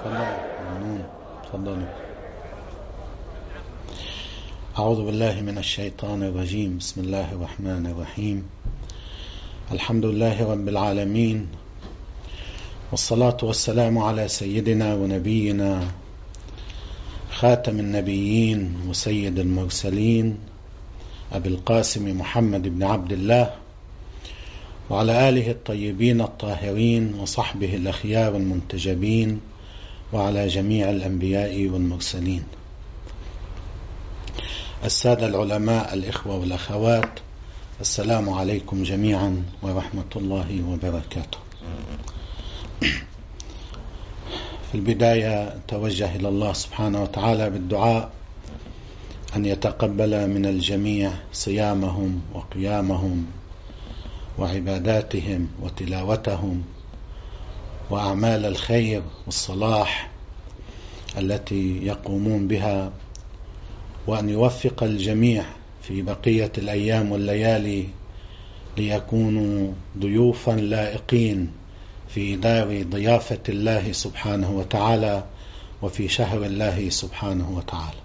تفضلوا. أعوذ بالله من الشيطان الرجيم. بسم الله الرحمن الرحيم. الحمد لله رب العالمين، والصلاة والسلام على سيدنا ونبينا خاتم النبيين وسيد المرسلين أبي القاسم محمد بن عبد الله، وعلى آله الطيبين الطاهرين وصحبه الأخيار المنتجبين، وعلى جميع الأنبياء والمرسلين. السادة العلماء، الإخوة والأخوات، السلام عليكم جميعا ورحمة الله وبركاته. في البداية توجه إلى الله سبحانه وتعالى بالدعاء أن يتقبل من الجميع صيامهم وقيامهم وعباداتهم وتلاوتهم وأعمال الخير والصلاح التي يقومون بها، وأن يوفق الجميع في بقية الأيام والليالي ليكونوا ضيوفا لائقين في دار ضيافة الله سبحانه وتعالى وفي شهر الله سبحانه وتعالى.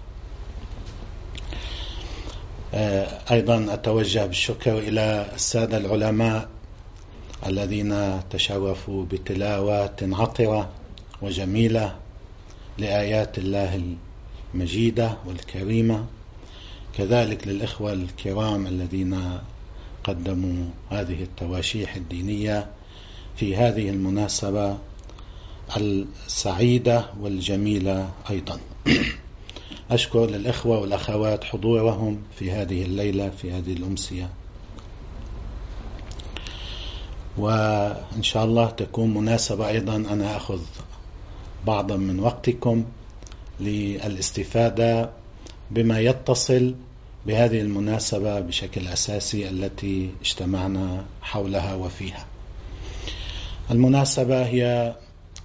أيضا أتوجه بالشكر إلى السادة العلماء الذين تشرفوا بتلاوات عطرة وجميلة لآيات الله المجيدة والكريمة، كذلك للإخوة الكرام الذين قدموا هذه التواشيح الدينية في هذه المناسبة السعيدة والجميلة. أيضا أشكر للإخوة والأخوات حضورهم في هذه الليلة في هذه الأمسية، وإن شاء الله تكون مناسبة أيضا أنا أخذ بعضا من وقتكم للاستفادة بما يتصل بهذه المناسبة بشكل أساسي التي اجتمعنا حولها وفيها. المناسبة هي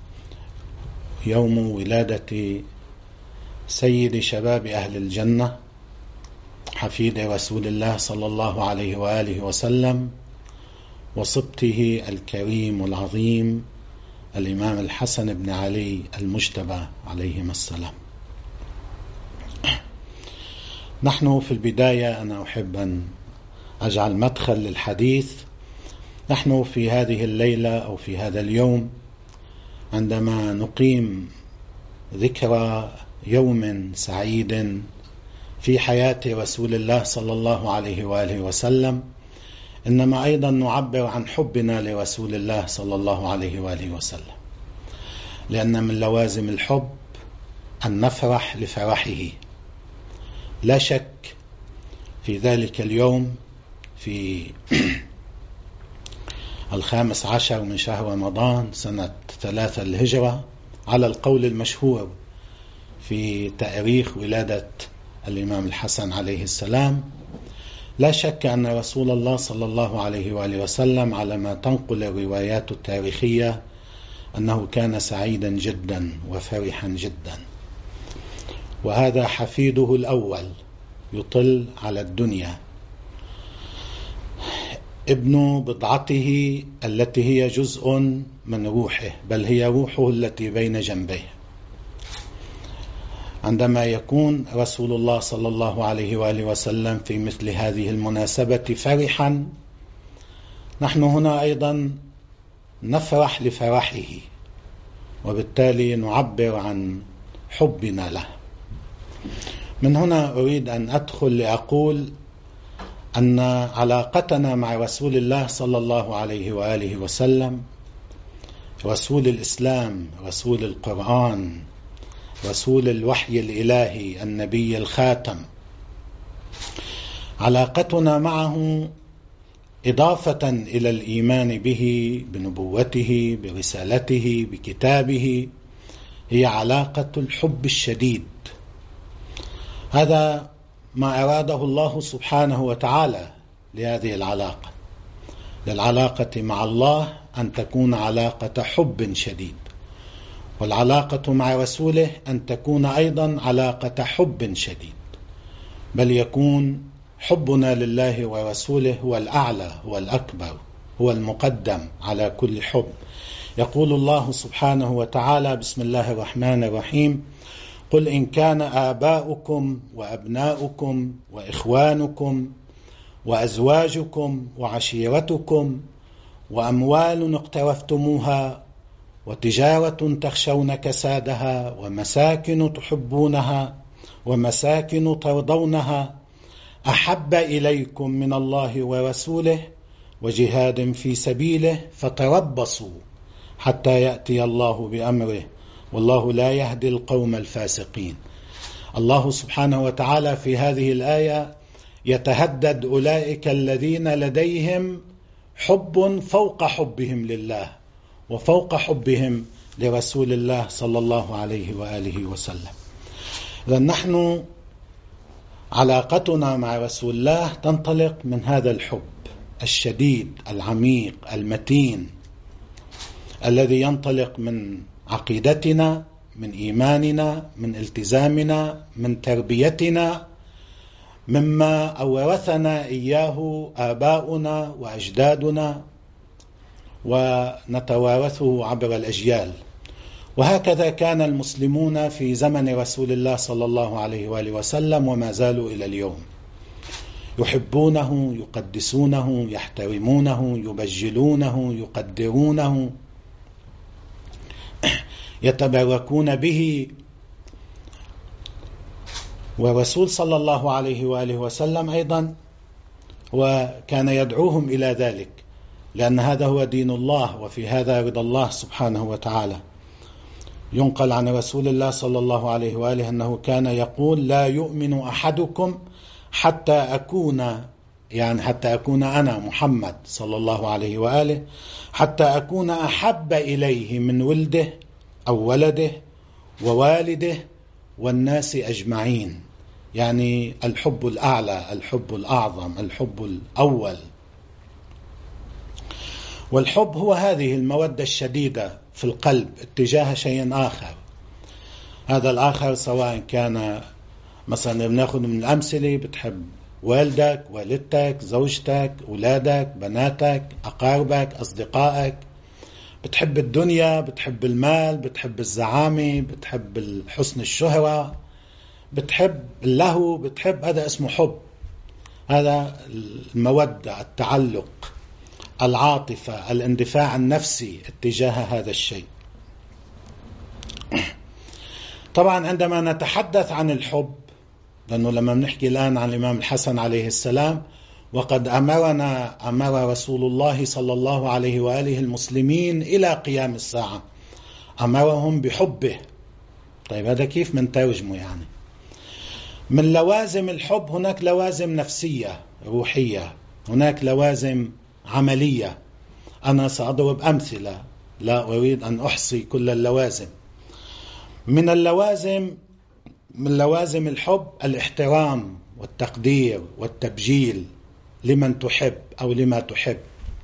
يوم ولادة سيد شباب أهل الجنة، حفيد رسول الله صلى الله عليه وآله وسلم، وصبته الكريم والعظيم الإمام الحسن بن علي المجتبى عليهما السلام. نحن في البداية أنا أحب أن أجعل مدخل للحديث. نحن في هذه الليلة أو في هذا اليوم عندما نقيم ذكرى يوم سعيد في حياة رسول الله صلى الله عليه وآله وسلم، إنما أيضا نعبر عن حبنا لرسول الله صلى الله عليه وآله وسلم، لأن من لوازم الحب أن نفرح لفرحه. لا شك في ذلك اليوم في 15 من شهر رمضان سنة 3 الهجرة على القول المشهور في تاريخ ولادة الإمام الحسن عليه السلام. لا شك أن رسول الله صلى الله عليه وآله وسلم على ما تنقل الروايات التاريخية أنه كان سعيدا جدا وفرحا جدا، وهذا حفيده الأول يطل على الدنيا، ابن بضعته التي هي جزء من روحه، بل هي روحه التي بين جنبيه. عندما يكون رسول الله صلى الله عليه وآله وسلم في مثل هذه المناسبة فرحا، نحن هنا أيضا نفرح لفرحه، وبالتالي نعبر عن حبنا له. من هنا أريد أن أدخل لأقول أن علاقتنا مع رسول الله صلى الله عليه وآله وسلم، رسول الإسلام، رسول القرآن، رسول الوحي الإلهي، النبي الخاتم، علاقتنا معه إضافة إلى الإيمان به، بنبوته، برسالته، بكتابه، هي علاقة الحب الشديد. هذا ما أراده الله سبحانه وتعالى لهذه العلاقة. للعلاقة مع الله أن تكون علاقة حب شديد، والعلاقة مع رسوله أن تكون أيضا علاقة حب شديد، بل يكون حبنا لله ورسوله هو الأعلى، هو الأكبر، هو المقدم على كل حب، يقول الله سبحانه وتعالى: بسم الله الرحمن الرحيم: قل إن كان آباؤكم وأبناؤكم وإخوانكم وأزواجكم وعشيرتكم وأموال اقترفتموها وتجارة تخشون كسادها ومساكن تحبونها ومساكن ترضونها أحب إليكم من الله ورسوله وجهاد في سبيله فتربصوا حتى يأتي الله بأمره والله لا يهدي القوم الفاسقين. الله سبحانه وتعالى في هذه الآية يتهدد أولئك الذين لديهم حب فوق حبهم لله وفوق حبهم لرسول الله صلى الله عليه وآله وسلم. لأن نحن علاقتنا مع رسول الله تنطلق من هذا الحب الشديد العميق المتين الذي ينطلق من عقيدتنا، من إيماننا، من التزامنا، من تربيتنا، مما أورثنا إياه آباؤنا وأجدادنا ونتوارثه عبر الأجيال. وهكذا كان المسلمون في زمن رسول الله صلى الله عليه وآله وسلم وما زالوا إلى اليوم، يحبونه، يقدسونه، يحترمونه، يبجلونه، يقدرونه، يتبركون به. ورسول صلى الله عليه وآله وسلم أيضا وكان يدعوهم إلى ذلك، لأن هذا هو دين الله وفي هذا رضا الله سبحانه وتعالى. ينقل عن رسول الله صلى الله عليه وآله أنه كان يقول: لا يؤمن أحدكم حتى أكون أنا محمد صلى الله عليه وآله حتى أكون أحب إليه من ولده أو ولده ووالده والناس أجمعين. يعني الحب الأعلى، الحب الأعظم، الحب الأول. والحب هو هذه المودة الشديدة في القلب اتجاه شيء آخر. هذا الآخر سواء كان مثلا بناخذ من الأمثلة، بتحب والدك، والدتك، زوجتك، أولادك، بناتك، أقاربك، أصدقائك، بتحب الدنيا، بتحب المال، بتحب الزعامة، بتحب حسن الشهرة، بتحب اللهو، بتحب، هذا اسمه حب. هذا المودة، التعلق، العاطفة، الاندفاع النفسي اتجاه هذا الشيء. طبعا عندما نتحدث عن الحب، لأنه لما نحكي الآن عن الإمام الحسن عليه السلام، وقد أمر رسول الله صلى الله عليه وآله المسلمين إلى قيام الساعة، أمرهم بحبه. طيب هذا كيف منترجمه؟ يعني من لوازم الحب هناك لوازم نفسية روحية، هناك لوازم عملية. أنا سأضرب أمثلة، لا أريد أن أحصي كل اللوازم. من لوازم الحب الاحترام والتقدير والتبجيل لمن تحب أو لما تحب.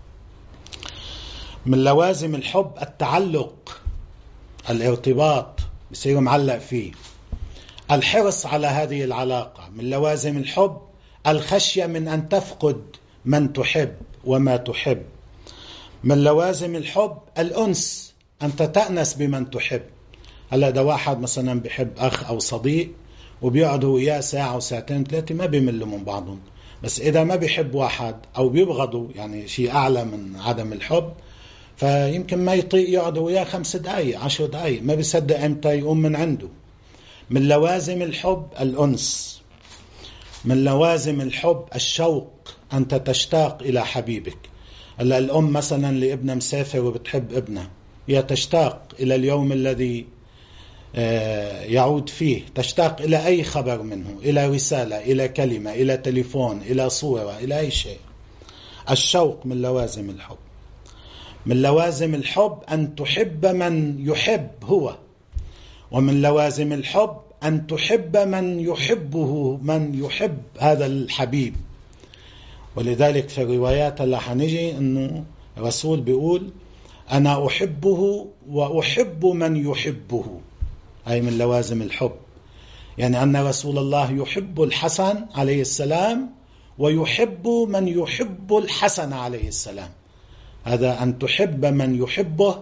من لوازم الحب التعلق، الارتباط، بصير معلق فيه، الحرص على هذه العلاقة. من لوازم الحب الخشية من أن تفقد من تحب وما تحب. من لوازم الحب الأنس، أنت تأنس بمن تحب. هلا ده واحد مثلا بحب أخ أو صديق وبيقعدوا إياه ساعة وساعتين ثلاثة ما بيملوا من بعضهم، بس إذا ما بيحب واحد أو بيبغضوا، يعني شيء أعلى من عدم الحب، فيمكن ما يطيق يقعدوا إياه 5 دقايق 10 دقايق، ما بيصدق إمتى يقوم من عنده. من لوازم الحب الأنس. من لوازم الحب الشوق، أنت تشتاق إلى حبيبك. هلا الأم مثلا لابنها مسافر وبتحب ابنها، هي تشتاق إلى اليوم الذي يعود فيه، تشتاق إلى أي خبر منه، إلى رسالة، إلى كلمة، إلى تليفون، إلى صورة، إلى أي شيء. الشوق من لوازم الحب. من لوازم الحب أن تحب من يحب هو. ومن لوازم الحب أن تحب من يحبه، من يحب هذا الحبيب. ولذلك في الروايات اللي حنجي أنه الرسول بيقول: أنا أحبه وأحب من يحبه. هاي من لوازم الحب، يعني أن رسول الله يحب الحسن عليه السلام ويحب من يحب الحسن عليه السلام. هذا أن تحب من يحبه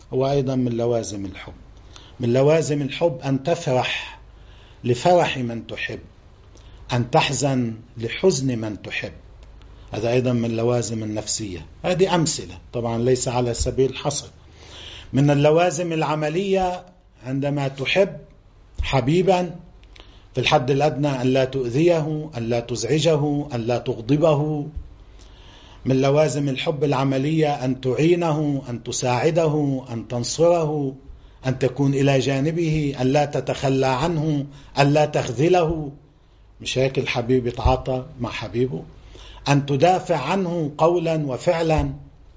هو أيضا من لوازم الحب. من لوازم الحب أن تفرح لفرح من تحب، أن تحزن لحزن من تحب، هذا أيضا من لوازم النفسية. هذه أمثلة طبعا ليس على سبيل الحصر. من اللوازم العملية عندما تحب حبيبا في الحد الأدنى أن لا تؤذيه، أن لا تزعجه، أن لا تغضبه. من لوازم الحب العملية أن تعينه، أن تساعده، أن تنصره، أن تكون إلى جانبه، أن لا تتخلى عنه، أن لا تخذله. مش هيك الحبيب يتعاطى مع حبيبه؟ أن تدافع عنه قولا وفعلا.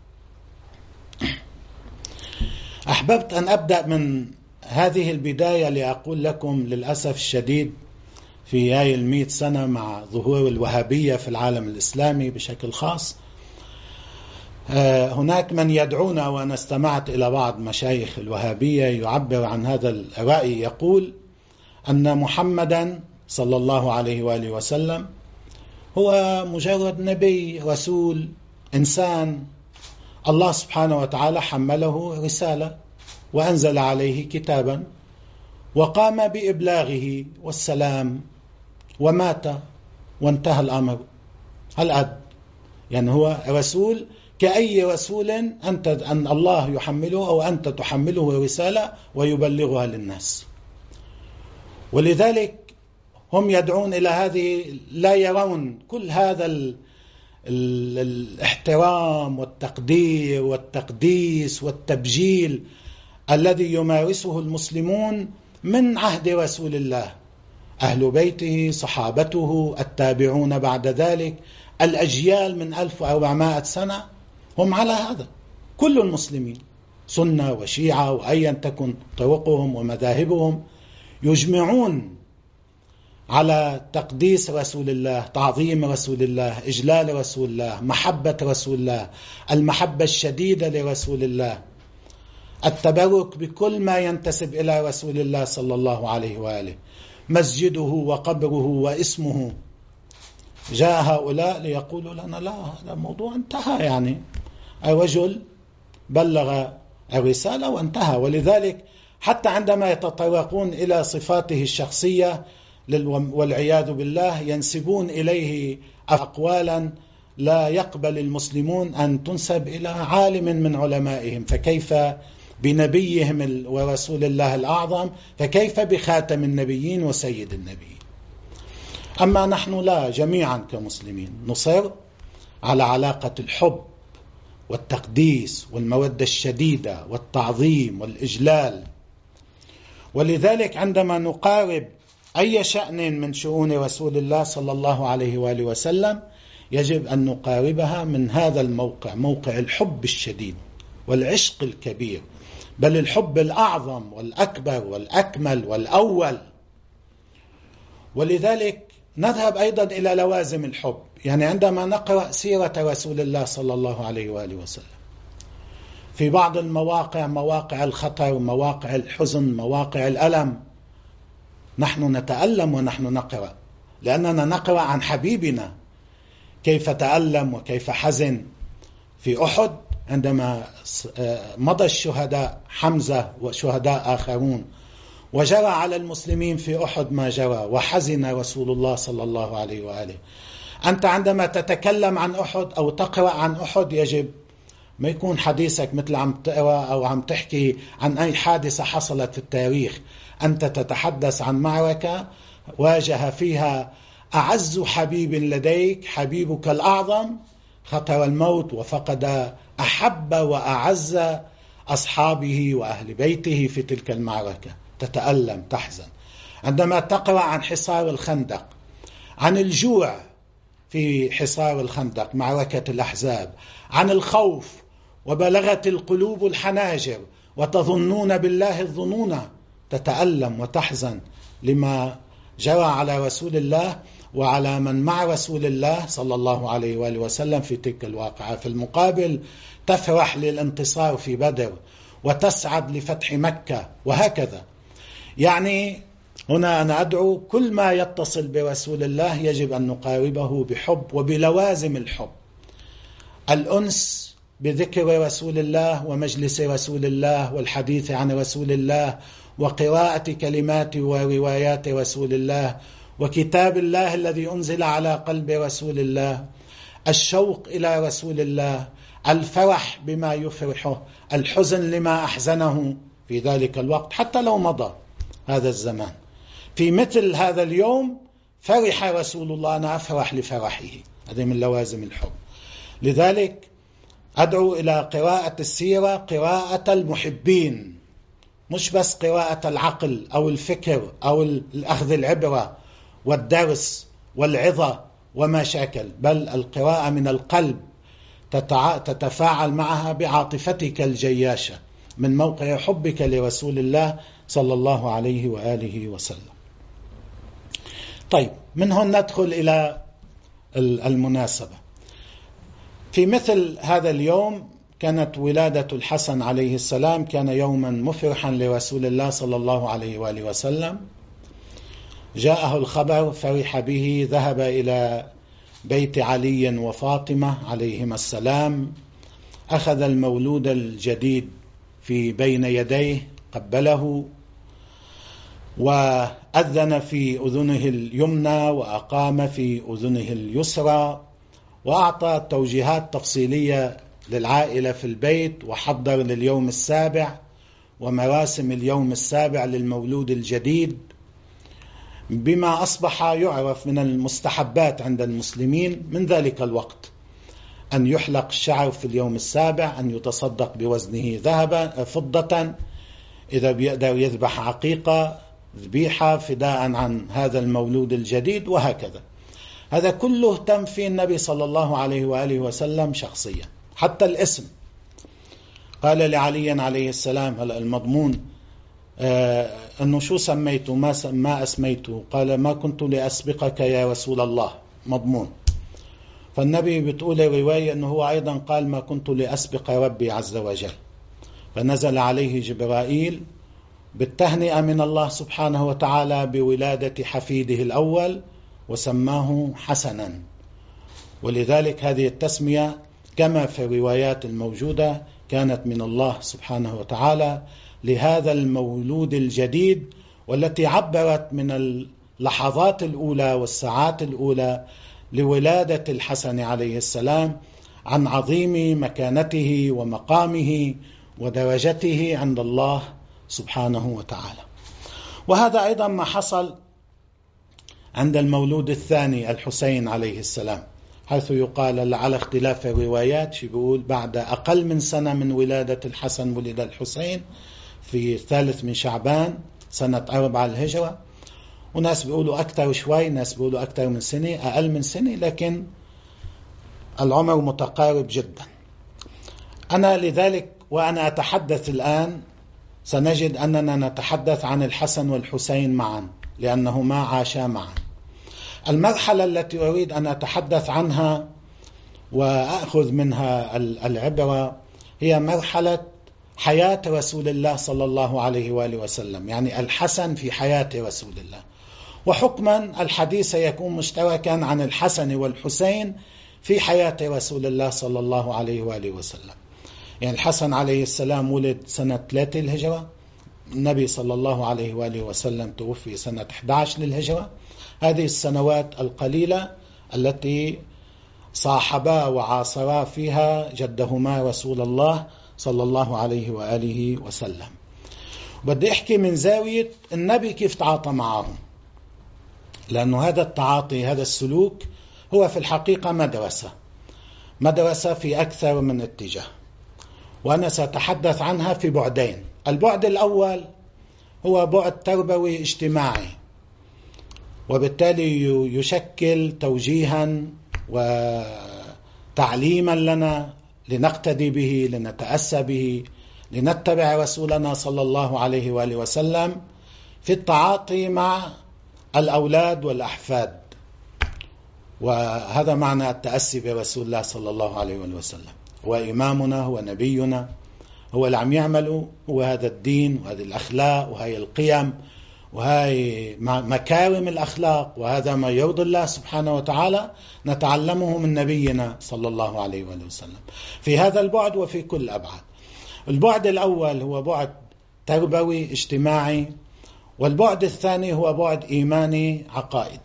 أحببت أن أبدأ من هذه البداية لأقول لكم للأسف الشديد في هاي 100 سنة مع ظهور الوهابية في العالم الإسلامي بشكل خاص، هناك من يدعونا، وأنا استمعت إلى بعض مشايخ الوهابية يعبر عن هذا الرأي، يقول أن محمدا صلى الله عليه وآله وسلم هو مجرد نبي، رسول، إنسان، الله سبحانه وتعالى حمله رسالة وأنزل عليه كتابا وقام بإبلاغه والسلام ومات وانتهى الأمر. هل يعني هو رسول كأي رسول أن الله يحمله أو أنت تحمله رسالة ويبلغها للناس. ولذلك هم يدعون إلى هذه، لا يرون كل هذا الاحترام والتقدير والتقديس والتبجيل الذي يمارسه المسلمون من عهد رسول الله، أهل بيته، صحابته، التابعون بعد ذلك، الأجيال من 1400 سنة هم على هذا. كل المسلمين سنة وشيعة وأيا تكن طرقهم ومذاهبهم يجمعون على تقديس رسول الله، تعظيم رسول الله، إجلال رسول الله، محبة رسول الله، المحبة الشديدة لرسول الله، التبرك بكل ما ينتسب إلى رسول الله صلى الله عليه وآله، مسجده وقبره واسمه. جاء هؤلاء ليقولوا لنا لا، هذا الموضوع انتهى، يعني الرجل بلغ الرسالة وانتهى. ولذلك حتى عندما يتطرقون إلى صفاته الشخصية والعياذ بالله ينسبون إليه أقوالا لا يقبل المسلمون أن تنسب إلى عالم من علمائهم، فكيف بنبيهم ورسول الله الأعظم، فكيف بخاتم النبيين وسيد النبيين. أما نحن لا، جميعا كمسلمين نصر على علاقة الحب والتقديس والمودة الشديدة والتعظيم والإجلال. ولذلك عندما نقارب أي شأن من شؤون رسول الله صلى الله عليه وآله وسلم يجب أن نقاربها من هذا الموقع، موقع الحب الشديد والعشق الكبير، بل الحب الأعظم والأكبر والأكمل والأول. ولذلك نذهب أيضا إلى لوازم الحب. يعني عندما نقرأ سيرة رسول الله صلى الله عليه وآله وسلم في بعض المواقع، مواقع الخطر، مواقع الحزن، مواقع الألم، نحن نتألم ونحن نقرأ، لأننا نقرأ عن حبيبنا كيف تألم وكيف حزن في أحد عندما مضى الشهداء حمزة وشهداء آخرون، وجرى على المسلمين في أحد ما جرى، وحزن رسول الله صلى الله عليه وآله. أنت عندما تتكلم عن أحد أو تقرأ عن أحد يجب ما يكون حديثك مثل عم تقرأ أو عم تحكي عن أي حادثة حصلت في التاريخ. أنت تتحدث عن معركة واجه فيها أعز حبيب لديك، حبيبك الأعظم، خطر الموت وفقد أحب وأعز أصحابه وأهل بيته في تلك المعركة، تتألم، تحزن. عندما تقرأ عن حصار الخندق، عن الجوع في حصار الخندق، معركة الأحزاب، عن الخوف وبلغت القلوب الحناجر وتظنون بالله الظنون، تتألم وتحزن لما جرى على رسول الله وعلى من مع رسول الله صلى الله عليه وآله وسلم في تلك الواقعة. في المقابل تفرح للانتصار في بدر وتسعد لفتح مكة، وهكذا. يعني هنا أنا أدعو كل ما يتصل برسول الله يجب أن نقاربه بحب وبلوازم الحب: الأنس بذكر رسول الله ومجلس رسول الله والحديث عن رسول الله وقراءة كلمات وروايات رسول الله وكتاب الله الذي أنزل على قلب رسول الله، الشوق إلى رسول الله، الفرح بما يفرحه، الحزن لما أحزنه في ذلك الوقت حتى لو مضى هذا الزمان. في مثل هذا اليوم فرح رسول الله، أنا أفرح لفرحه، هذه من لوازم الحب. لذلك أدعو إلى قراءة السيرة قراءة المحبين، مش بس قراءة العقل أو الفكر أو الأخذ العبرة والدرس والعظة وما شاكل، بل القراءة من القلب تتفاعل معها بعاطفتك الجياشة من موقع حبك لرسول الله صلى الله عليه وآله وسلم. طيب، من هون ندخل إلى المناسبة. في مثل هذا اليوم كانت ولادة الحسن عليه السلام، كان يوما مفرحا لرسول الله صلى الله عليه وآله وسلم. جاءه الخبر فرح به، ذهب إلى بيت علي وفاطمة عليهما السلام، أخذ المولود الجديد في بين يديه، قبله وأذن في أذنه اليمنى وأقام في أذنه اليسرى، وأعطى توجيهات تفصيلية للعائلة في البيت، وحضر لليوم السابع ومراسم اليوم السابع للمولود الجديد، بما أصبح يعرف من المستحبات عند المسلمين من ذلك الوقت: أن يحلق الشعر في اليوم السابع، أن يتصدق بوزنه ذهبا فضة، إذا بيقدر يذبح عقيقة ذبيحة فداء عن هذا المولود الجديد، وهكذا. هذا كله تم في النبي صلى الله عليه وآله وسلم شخصيا، حتى الاسم. قال لعلي عليه السلام، هلأ المضمون أنه شو سميته ما أسميته، قال ما كنت لأسبقك يا رسول الله، مضمون. فالنبي بتقول رواية أنه هو أيضا قال ما كنت لأسبق ربي عز وجل. فنزل عليه جبرائيل بالتهنئة من الله سبحانه وتعالى بولادة حفيده الأول، وسماه حسنا. ولذلك هذه التسمية كما في الروايات الموجودة كانت من الله سبحانه وتعالى لهذا المولود الجديد، والتي عبرت من اللحظات الأولى والساعات الأولى لولادة الحسن عليه السلام عن عظيم مكانته ومقامه ودرجته عند الله سبحانه وتعالى. وهذا أيضا ما حصل عند المولود الثاني الحسين عليه السلام، حيث يقال على اختلاف الروايات، بيقول بعد أقل من سنة من ولادة الحسن ولد الحسين في 3 من شعبان سنة 4 الهجرة، وناس بيقولوا أكثر شوي، ناس بيقولوا أكثر من سنة، أقل من سنة، لكن العمر متقارب جدا. أنا لذلك وأنا أتحدث الآن سنجد أننا نتحدث عن الحسن والحسين معا، لأنهما عاشا معا. المرحلة التي أريد أن أتحدث عنها وأخذ منها العبرة هي مرحلة حياة رسول الله صلى الله عليه وآله وسلم، يعني الحسن في حياة رسول الله. وحكما الحديث سيكون مشتركا عن الحسن والحسين في حياة رسول الله صلى الله عليه وآله وسلم. يعني الحسن عليه السلام ولد سنة 3 الهجرة، النبي صلى الله عليه وآله وسلم توفي سنة 11 للهجرة. هذه السنوات القليلة التي صاحبا وعاصرا فيها جدهما رسول الله صلى الله عليه وآله وسلم. بدي أحكي من زاوية النبي كيف تعاطى معهم، لأنه هذا التعاطي، هذا السلوك هو في الحقيقة مدرسة في أكثر من اتجاه، وأنا سأتحدث عنها في بعدين. البعد الأول هو بعد تربوي اجتماعي، وبالتالي يشكل توجيها وتعليما لنا لنقتدي به، لنتأسى به، لنتبع رسولنا صلى الله عليه وآله وسلم في التعاطي مع الأولاد والأحفاد. وهذا معنى التأسي برسول الله صلى الله عليه وآله وسلم. هو إمامنا، هو نبينا، هو اللي عم يعمله، هو هذا الدين وهذه الأخلاق وهي القيم وهي مكارم الأخلاق، وهذا ما يرضي الله سبحانه وتعالى نتعلمه من نبينا صلى الله عليه وآله وسلم في هذا البعد وفي كل أبعاد. البعد الأول هو بعد تربوي اجتماعي، والبعد الثاني هو بعد إيماني عقائدي.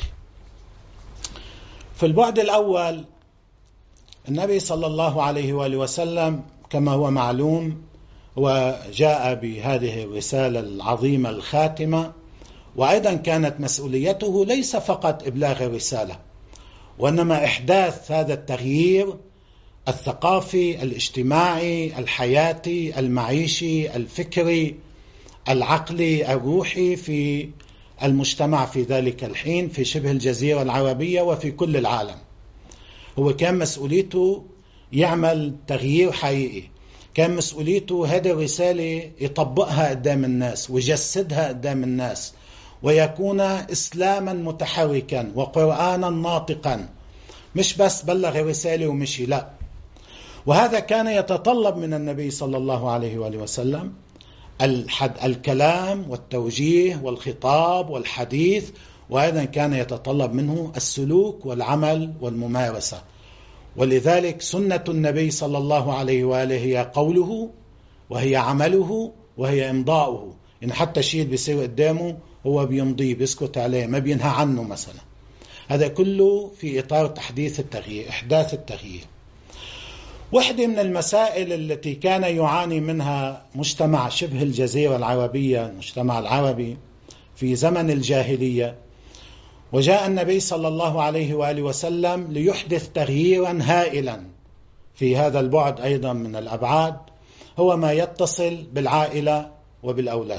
في البعد الأول النبي صلى الله عليه وآله وسلم كما هو معلوم وجاء بهذه الرسالة العظيمة الخاتمة، وأيضا كانت مسؤوليته ليس فقط إبلاغ الرسالة، وإنما إحداث هذا التغيير الثقافي الاجتماعي الحياتي المعيشي الفكري العقلي الروحي في المجتمع في ذلك الحين في شبه الجزيرة العربية وفي كل العالم. هو كان مسؤوليته يعمل تغيير حقيقي، كان مسؤوليته هذه الرسالة يطبقها قدام الناس ويجسدها قدام الناس، ويكون إسلاما متحركا وقرآنا ناطقا، مش بس بلغ الرسالة ومشي، لا. وهذا كان يتطلب من النبي صلى الله عليه وآله وسلم الكلام والتوجيه والخطاب والحديث، وأيضا كان يتطلب منه السلوك والعمل والممارسة. ولذلك سنة النبي صلى الله عليه وآله هي قوله وهي عمله وهي إمضاؤه، إن حتى شيء بيصير قدامه هو بيمضيه بيسكت عليه ما بينهى عنه مثلا. هذا كله في إطار تحديث التغيير، إحداث التغيير. واحدة من المسائل التي كان يعاني منها مجتمع شبه الجزيرة العربية، المجتمع العربي في زمن الجاهلية، وجاء النبي صلى الله عليه وآله وسلم ليحدث تغييرا هائلا في هذا البعد أيضا من الأبعاد، هو ما يتصل بالعائلة وبالأولاد.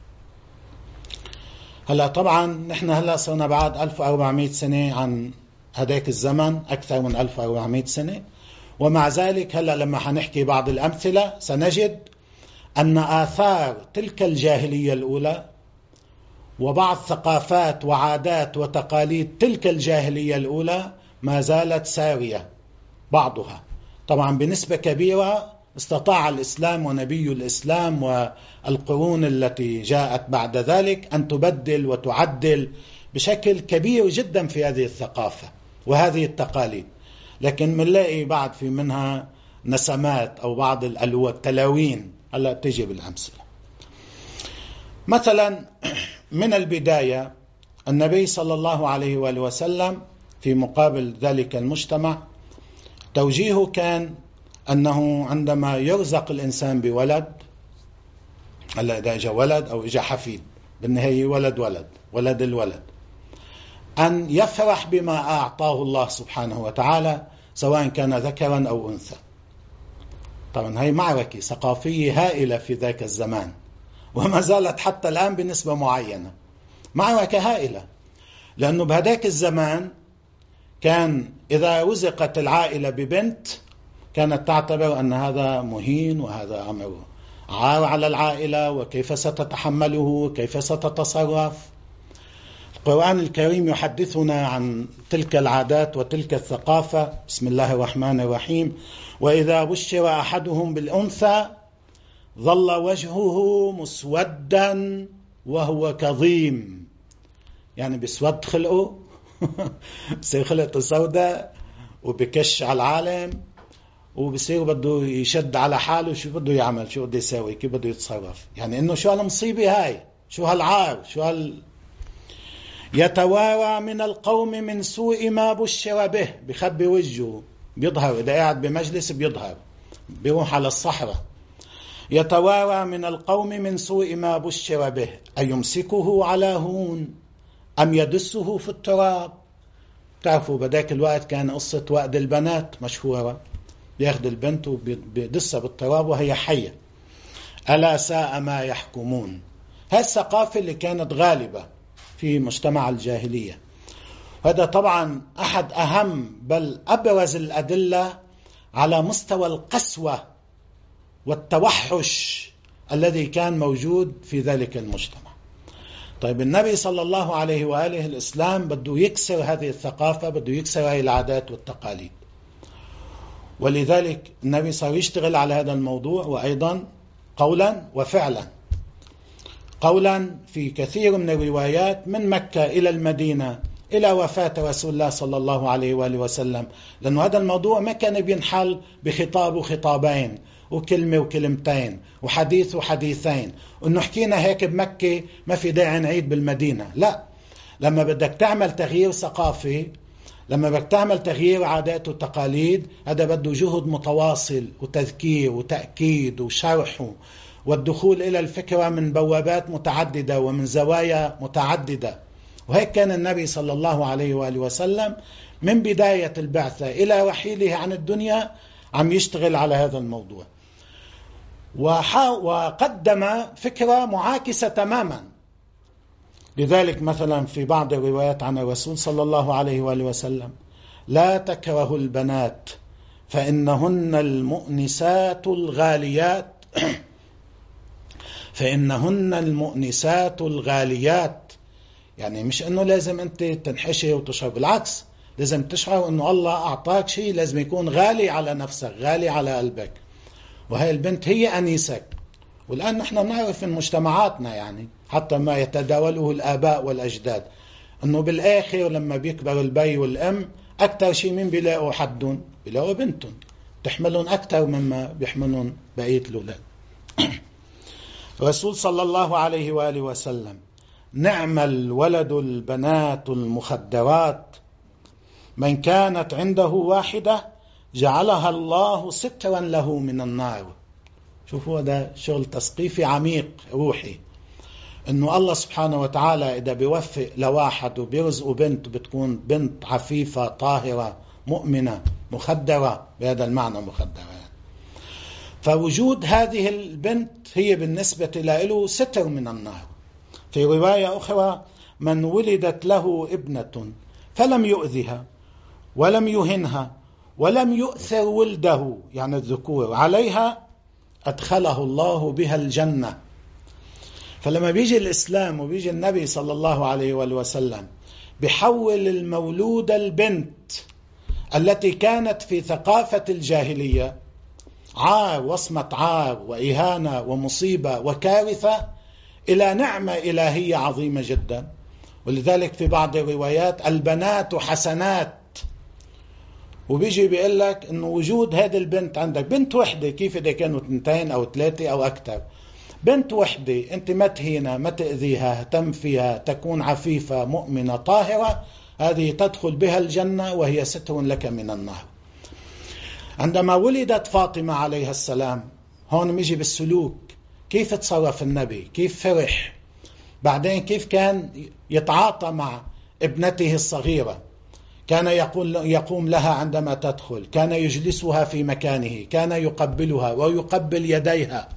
هلا طبعا نحن هلا صرنا بعد 1400 سنة عن هذاك الزمن، أكثر من 1400 سنة، ومع ذلك هلا لما حنحكي بعض الأمثلة سنجد أن آثار تلك الجاهلية الأولى وبعض ثقافات وعادات وتقاليد تلك الجاهلية الأولى ما زالت سارية بعضها. طبعا بنسبة كبيرة استطاع الإسلام ونبي الإسلام والقرون التي جاءت بعد ذلك أن تبدل وتعدل بشكل كبير جدا في هذه الثقافة وهذه التقاليد، لكن منلاقي بعد في منها نسمات أو بعض التلاوين. هلا تجي بالأمثلة. مثلا من البداية النبي صلى الله عليه وآله وسلم في مقابل ذلك المجتمع توجيهه كان أنه عندما يرزق الإنسان بولد، هلا إذا إجا ولد أو إجا حفيد، بالنهاية ولد الولد، أن يفرح بما أعطاه الله سبحانه وتعالى سواء كان ذكرا أو أنثى. طبعا هي معركة ثقافية هائلة في ذاك الزمان، وما زالت حتى الآن بنسبة معينة معركة هائلة، لأنه بهذاك الزمان كان إذا رزقت العائلة ببنت كانت تعتبر أن هذا مهين وهذا أمر عار على العائلة، وكيف ستتحمله كيف ستتصرف. القرآن الكريم يحدثنا عن تلك العادات وتلك الثقافة. بسم الله الرحمن الرحيم: وإذا بشر أحدهم بالأنثى ظل وجهه مسودا وهو كظيم، يعني بسود خلقه بصير خلقته سوداء وبكش على العالم، وبصير بده يشد على حاله، شو بده يعمل، شو بده يساوي، كيف بده يتصرف، يعني إنه شو هالمصيبة هاي، شو هالعار، يتوارى من القوم من سوء ما بشر به، بخبي وجهه، بيظهر إذا قاعد بمجلس بيظهر، بيروح على الصحراء. يتوارى من القوم من سوء ما بشر به أيمسكه على هون أم يدسه في التراب. تعرفوا بذاك الوقت كان قصة وأد البنات مشهورة، بياخد البنت وبيدسها بالتراب وهي حية. ألا ساء ما يحكمون. هذه الثقافة اللي كانت غالبة في مجتمع الجاهلية. هذا طبعا أحد أهم بل أبرز الأدلة على مستوى القسوة والتوحش الذي كان موجود في ذلك المجتمع. طيب النبي صلى الله عليه وآله الإسلام بده يكسر هذه الثقافة، بده يكسر هذه العادات والتقاليد، ولذلك النبي صار يشتغل على هذا الموضوع، وأيضا قولا وفعلا. قولا في كثير من الروايات من مكة إلى المدينة إلى وفاة رسول الله صلى الله عليه وآله وسلم، لأنه هذا الموضوع ما كان بينحل بخطاب وخطابين وكلمة وكلمتين وحديث وحديثين، وإنه حكينا هيك بمكة ما في داعي نعيد بالمدينة. لا، لما بدك تعمل تغيير ثقافي، لما بدك تعمل تغيير عادات وتقاليد، هذا بده جهد متواصل وتذكير وتأكيد وشرح والدخول إلى الفكرة من بوابات متعددة ومن زوايا متعددة. وهيك كان النبي صلى الله عليه وآله وسلم من بداية البعثة إلى رحيله عن الدنيا عم يشتغل على هذا الموضوع، وقدم فكرة معاكسة تماما. لذلك مثلا في بعض الروايات عن الرسول صلى الله عليه وآله وسلم: لا تكرهوا البنات فإنهن المؤنسات الغاليات فإنهن المؤنسات الغاليات. يعني مش أنه لازم أنت تنحشي وتشعر، بالعكس لازم تشعر أنه الله أعطاك شيء لازم يكون غالي على نفسك، غالي على قلبك، وهي البنت هي أنيسك. والآن نحن نعرف في مجتمعاتنا يعني حتى ما يتداوله الآباء والأجداد أنه بالآخر لما بيكبر البي والأم أكثر شيء من بيلاقوا حدهم، بيلاقوا بنتهم تحملهم أكثر مما بيحملون بقية الأولاد. الرسول صلى الله عليه وآله وسلم: نعم الولد البنات المخدرات، من كانت عنده واحدة جعلها الله سترا له من النار. شوفوا هذا شغل تثقيفي عميق روحي، انه الله سبحانه وتعالى اذا بيوفق لواحد وبيرزقه بنت بتكون بنت عفيفة طاهرة مؤمنة مخدرة، بهذا المعنى مخدرة، فوجود هذه البنت هي بالنسبة له ستر من النار. في رواية أخرى: من ولدت له ابنة فلم يؤذها ولم يهنها ولم يؤثر ولده يعني الذكور عليها أدخله الله بها الجنة. فلما بيجي الإسلام وبيجي النبي صلى الله عليه وسلم بيحول المولود البنت التي كانت في ثقافة الجاهلية عار وصمة عار وإهانة ومصيبة وكارثة إلى نعمة إلهية عظيمة جدا. ولذلك في بعض الروايات: البنات حسنات. وبيجي بيقول لك إنه وجود هذه البنت عندك، بنت وحدة، كيف إذا كانوا 2 أو 3 أو أكثر، بنت وحدة أنت ما تهينها ما تأذيها تم فيها، تكون عفيفة مؤمنة طاهرة، هذه تدخل بها الجنة وهي ستر لك من النار. عندما ولدت فاطمة عليها السلام، هون ميجي بالسلوك كيف تصرف النبي، كيف فرح، بعدين كيف كان يتعاطى مع ابنته الصغيرة. كان يقوم لها عندما تدخل، كان يجلسها في مكانه، كان يقبلها ويقبل يديها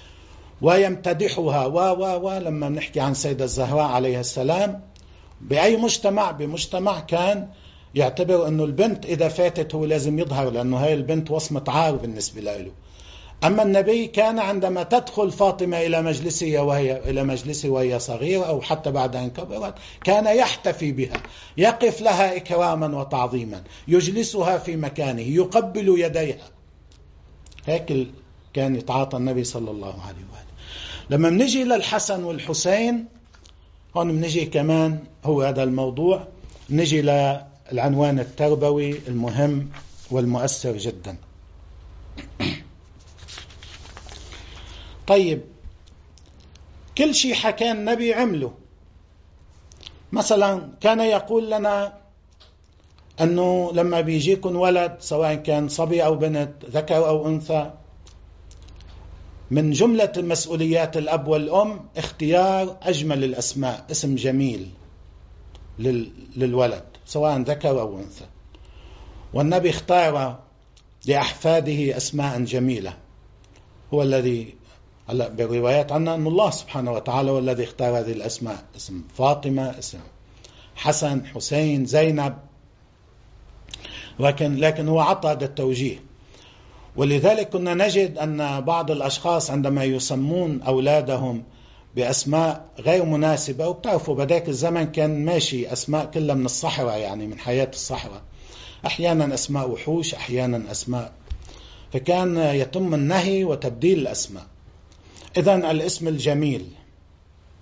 ويمتدحها لما نحكي عن سيدة الزهراء عليها السلام، بأي مجتمع بمجتمع كان يعتبر أنه البنت إذا فاتت هو لازم يظهر، لأنه هاي البنت وصمة عار بالنسبة له. أما النبي كان عندما تدخل فاطمة إلى مجلسه وهي صغيرة أو حتى بعد أن كبرت، كان يحتفي بها، يقف لها إكراما وتعظيما، يجلسها في مكانه، يقبل يديها. هيك كان يتعاطى النبي صلى الله عليه وآله. لما منجي للحسن والحسين، هون منجي كمان هو هذا الموضوع، نجي للعنوان التربوي المهم والمؤثر جدا. طيب، كل شيء حكى النبي عمله. مثلا كان يقول لنا أنه لما بيجيكم ولد سواء كان صبي أو بنت ذكر أو أنثى، من جملة المسؤوليات الأب والأم اختيار أجمل الأسماء، اسم جميل للولد سواء ذكر أو أنثى. والنبي اختار لأحفاده أسماء جميلة. هو الذي بالروايات عنا أن الله سبحانه وتعالى هو الذي اختار هذه الأسماء، اسم فاطمة، اسم حسن، حسين، زينب، لكن هو عطى هذا التوجيه. ولذلك كنا نجد أن بعض الأشخاص عندما يسمون أولادهم بأسماء غير مناسبة، وبتعرفوا بذاك الزمن كان ماشي أسماء كلها من الصحراء، يعني من حياة الصحراء، أحيانا أسماء وحوش، أحيانا أسماء، فكان يتم النهي وتبديل الأسماء. إذن الاسم الجميل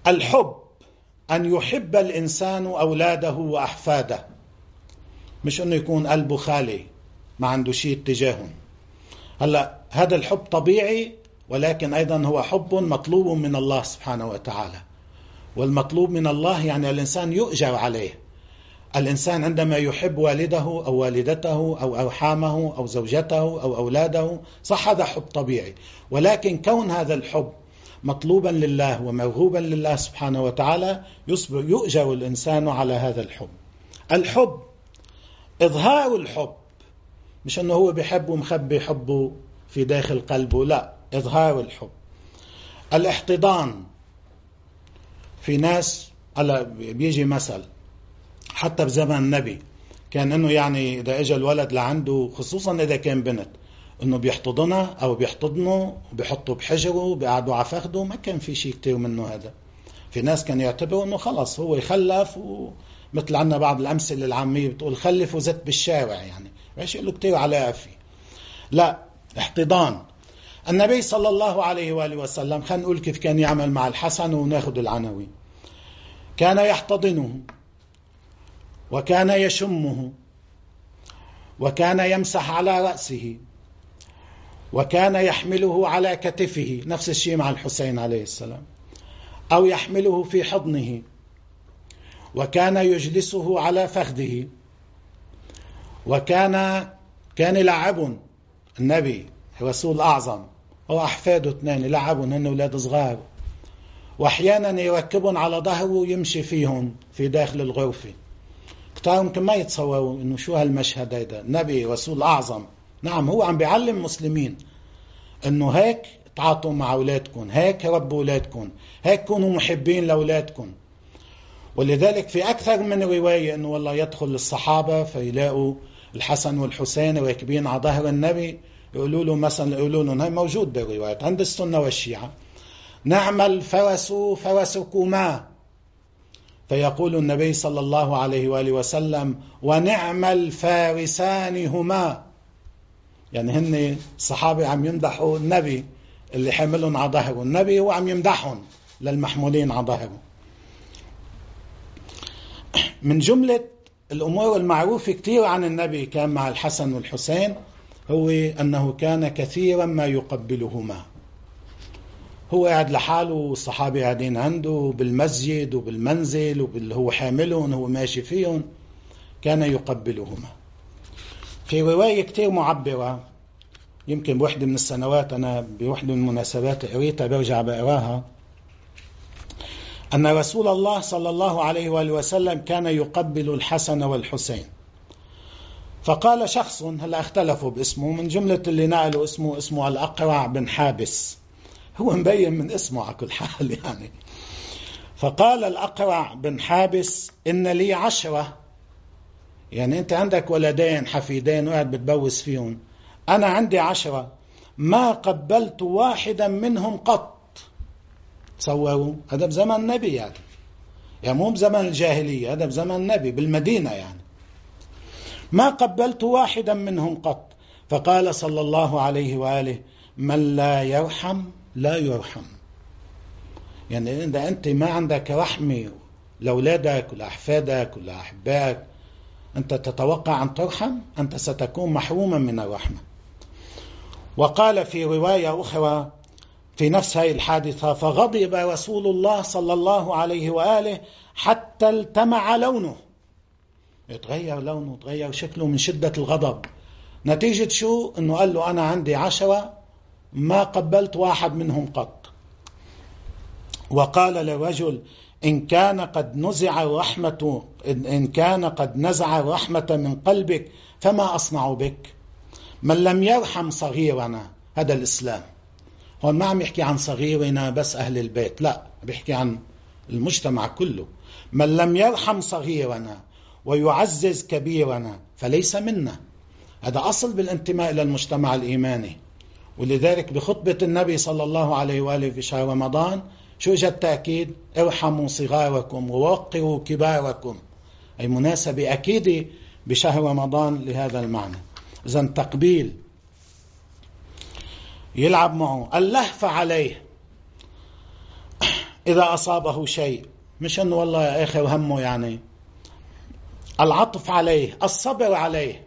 الحب أن يحب الإنسان أولاده وأحفاده، مش أنه يكون قلبه خالي ما عنده شيء اتجاههم. هلأ هذا الحب طبيعي، ولكن أيضا هو حب مطلوب من الله سبحانه وتعالى. والمطلوب من الله يعني الإنسان يؤجر عليه. الإنسان عندما يحب والده أو والدته أو أرحامه أو زوجته أو أولاده، صح هذا حب طبيعي، ولكن كون هذا الحب مطلوبا لله ومرغوبا لله سبحانه وتعالى يؤجر الإنسان على هذا الحب. الحب إظهار الحب، مش أنه هو بيحب ومخبي حبه في داخل قلبه، لا، إظهار الحب. الاحتضان، في ناس هلا بيجي مثل حتى بزمن النبي كان انه يعني اذا اجى الولد لعنده، خصوصا اذا كان بنت، انه بيحتضنها او بيحتضنه وبيحطه بحجره بيقعدوا على فخده، ما كان في شيء كتير منه هذا. في ناس كان يعتبروا انه خلص هو يخلف، ومثل عنا بعض الامثله العاميه بتقول خلف وزت بالشارع، يعني ايش له كتير علاقه فيه. لا، احتضان. النبي صلى الله عليه واله وسلم، خلينا نقول كيف كان يعمل مع الحسن وناخذ العناوين. كان يحتضنه، وكان يشمه، وكان يمسح على رأسه، وكان يحمله على كتفه. نفس الشيء مع الحسين عليه السلام، أو يحمله في حضنه، وكان يجلسه على فخذه. وكان يلعب النبي الرسول الأعظم هو أحفاده اثنين، يلعبهم، هن أولاد صغار، وأحيانا يركبهم على ظهره ويمشي فيهم في داخل الغرفة. كتار ممكن ما يتصوروا إنه شو هالمشهد هيدا. النبي رسول أعظم، نعم، هو عم بيعلم المسلمين إنه هيك تعاطوا مع أولادكم، هيك ربوا أولادكم، هيك كونوا محبين لأولادكم. ولذلك في أكثر من رواية إنه والله يدخل الصحابة فيلاقوا الحسن والحسين راكبين على ظهر النبي، يقولوا له مثلا، يقولوا لهم، هاي موجود بالروايات عند السنة والشيعة، نعم الفرس فرسكما. فيقول النبي صلى الله عليه وآله وسلم ونعم الفارسان هما. يعني هن الصحابة عم يمدحوا النبي اللي حملهم على ظهره، النبي هو عم يمدحهم للمحمولين على ظهره. من جملة الأمور المعروفة كتير عن النبي كان مع الحسن والحسين هو أنه كان كثيرا ما يقبلهما. هو قاعد لحاله والصحابة قاعدين عنده بالمسجد وبالمنزل هو حاملهم، هو ماشي فيهم، كان يقبلهما. في رواية كتير معبرة، يمكن بوحدة من السنوات أنا بوحدة من المناسبات قريتها برجع بقراها، أن رسول الله صلى الله عليه وآله وسلم كان يقبل الحسن والحسين. فقال شخص، هلا اختلفوا باسمه، من جملة اللي نقلوا اسمه الأقرع بن حابس، هو مبين من اسمه على كل حال يعني. فقال الأقرع بن حابس إن لي 10، يعني أنت عندك ولدين حفيدين وقاعد بتبوس فيهم، أنا عندي 10 ما قبلت واحدا منهم قط. تصوروا هذا بزمن النبي، يعني مو بزمن الجاهلية، هذا بزمن النبي بالمدينة، يعني ما قبلت واحدا منهم قط. فقال صلى الله عليه وآله من لا يرحم لا يرحم. يعني إذا أنت ما عندك رحمة لأولادك ولأحفادك ولأحبائك، أنت تتوقع أن ترحم؟ أنت ستكون محروما من الرحمة. وقال في رواية أخرى في نفس هذه الحادثة فغضب رسول الله صلى الله عليه وآله حتى التمع لونه، يتغير لونه، يتغير شكله من شدة الغضب. نتيجة شو؟ أنه قال له أنا عندي 10 ما قبلت واحد منهم قط. وقال للرجل إن كان قد نزع الرحمة من قلبك فما أصنع بك؟ من لم يرحم صغيرنا، هذا الإسلام. هون ما عم يحكي عن صغيرنا بس أهل البيت، لا، بيحكي عن المجتمع كله. من لم يرحم صغيرنا ويعزز كبيرنا فليس منا. هذا أصل بالانتماء إلى المجتمع الإيماني. ولذلك بخطبة النبي صلى الله عليه وآله في شهر رمضان شو جاء التأكيد؟ ارحموا صغاركم ووقروا كباركم، أي مناسبة أكيدة بشهر رمضان لهذا المعنى. إذن تقبيل، يلعب معه، اللهف عليه. إذا أصابه شيء، مش أنه والله آخر همه يعني، العطف عليه، الصبر عليه،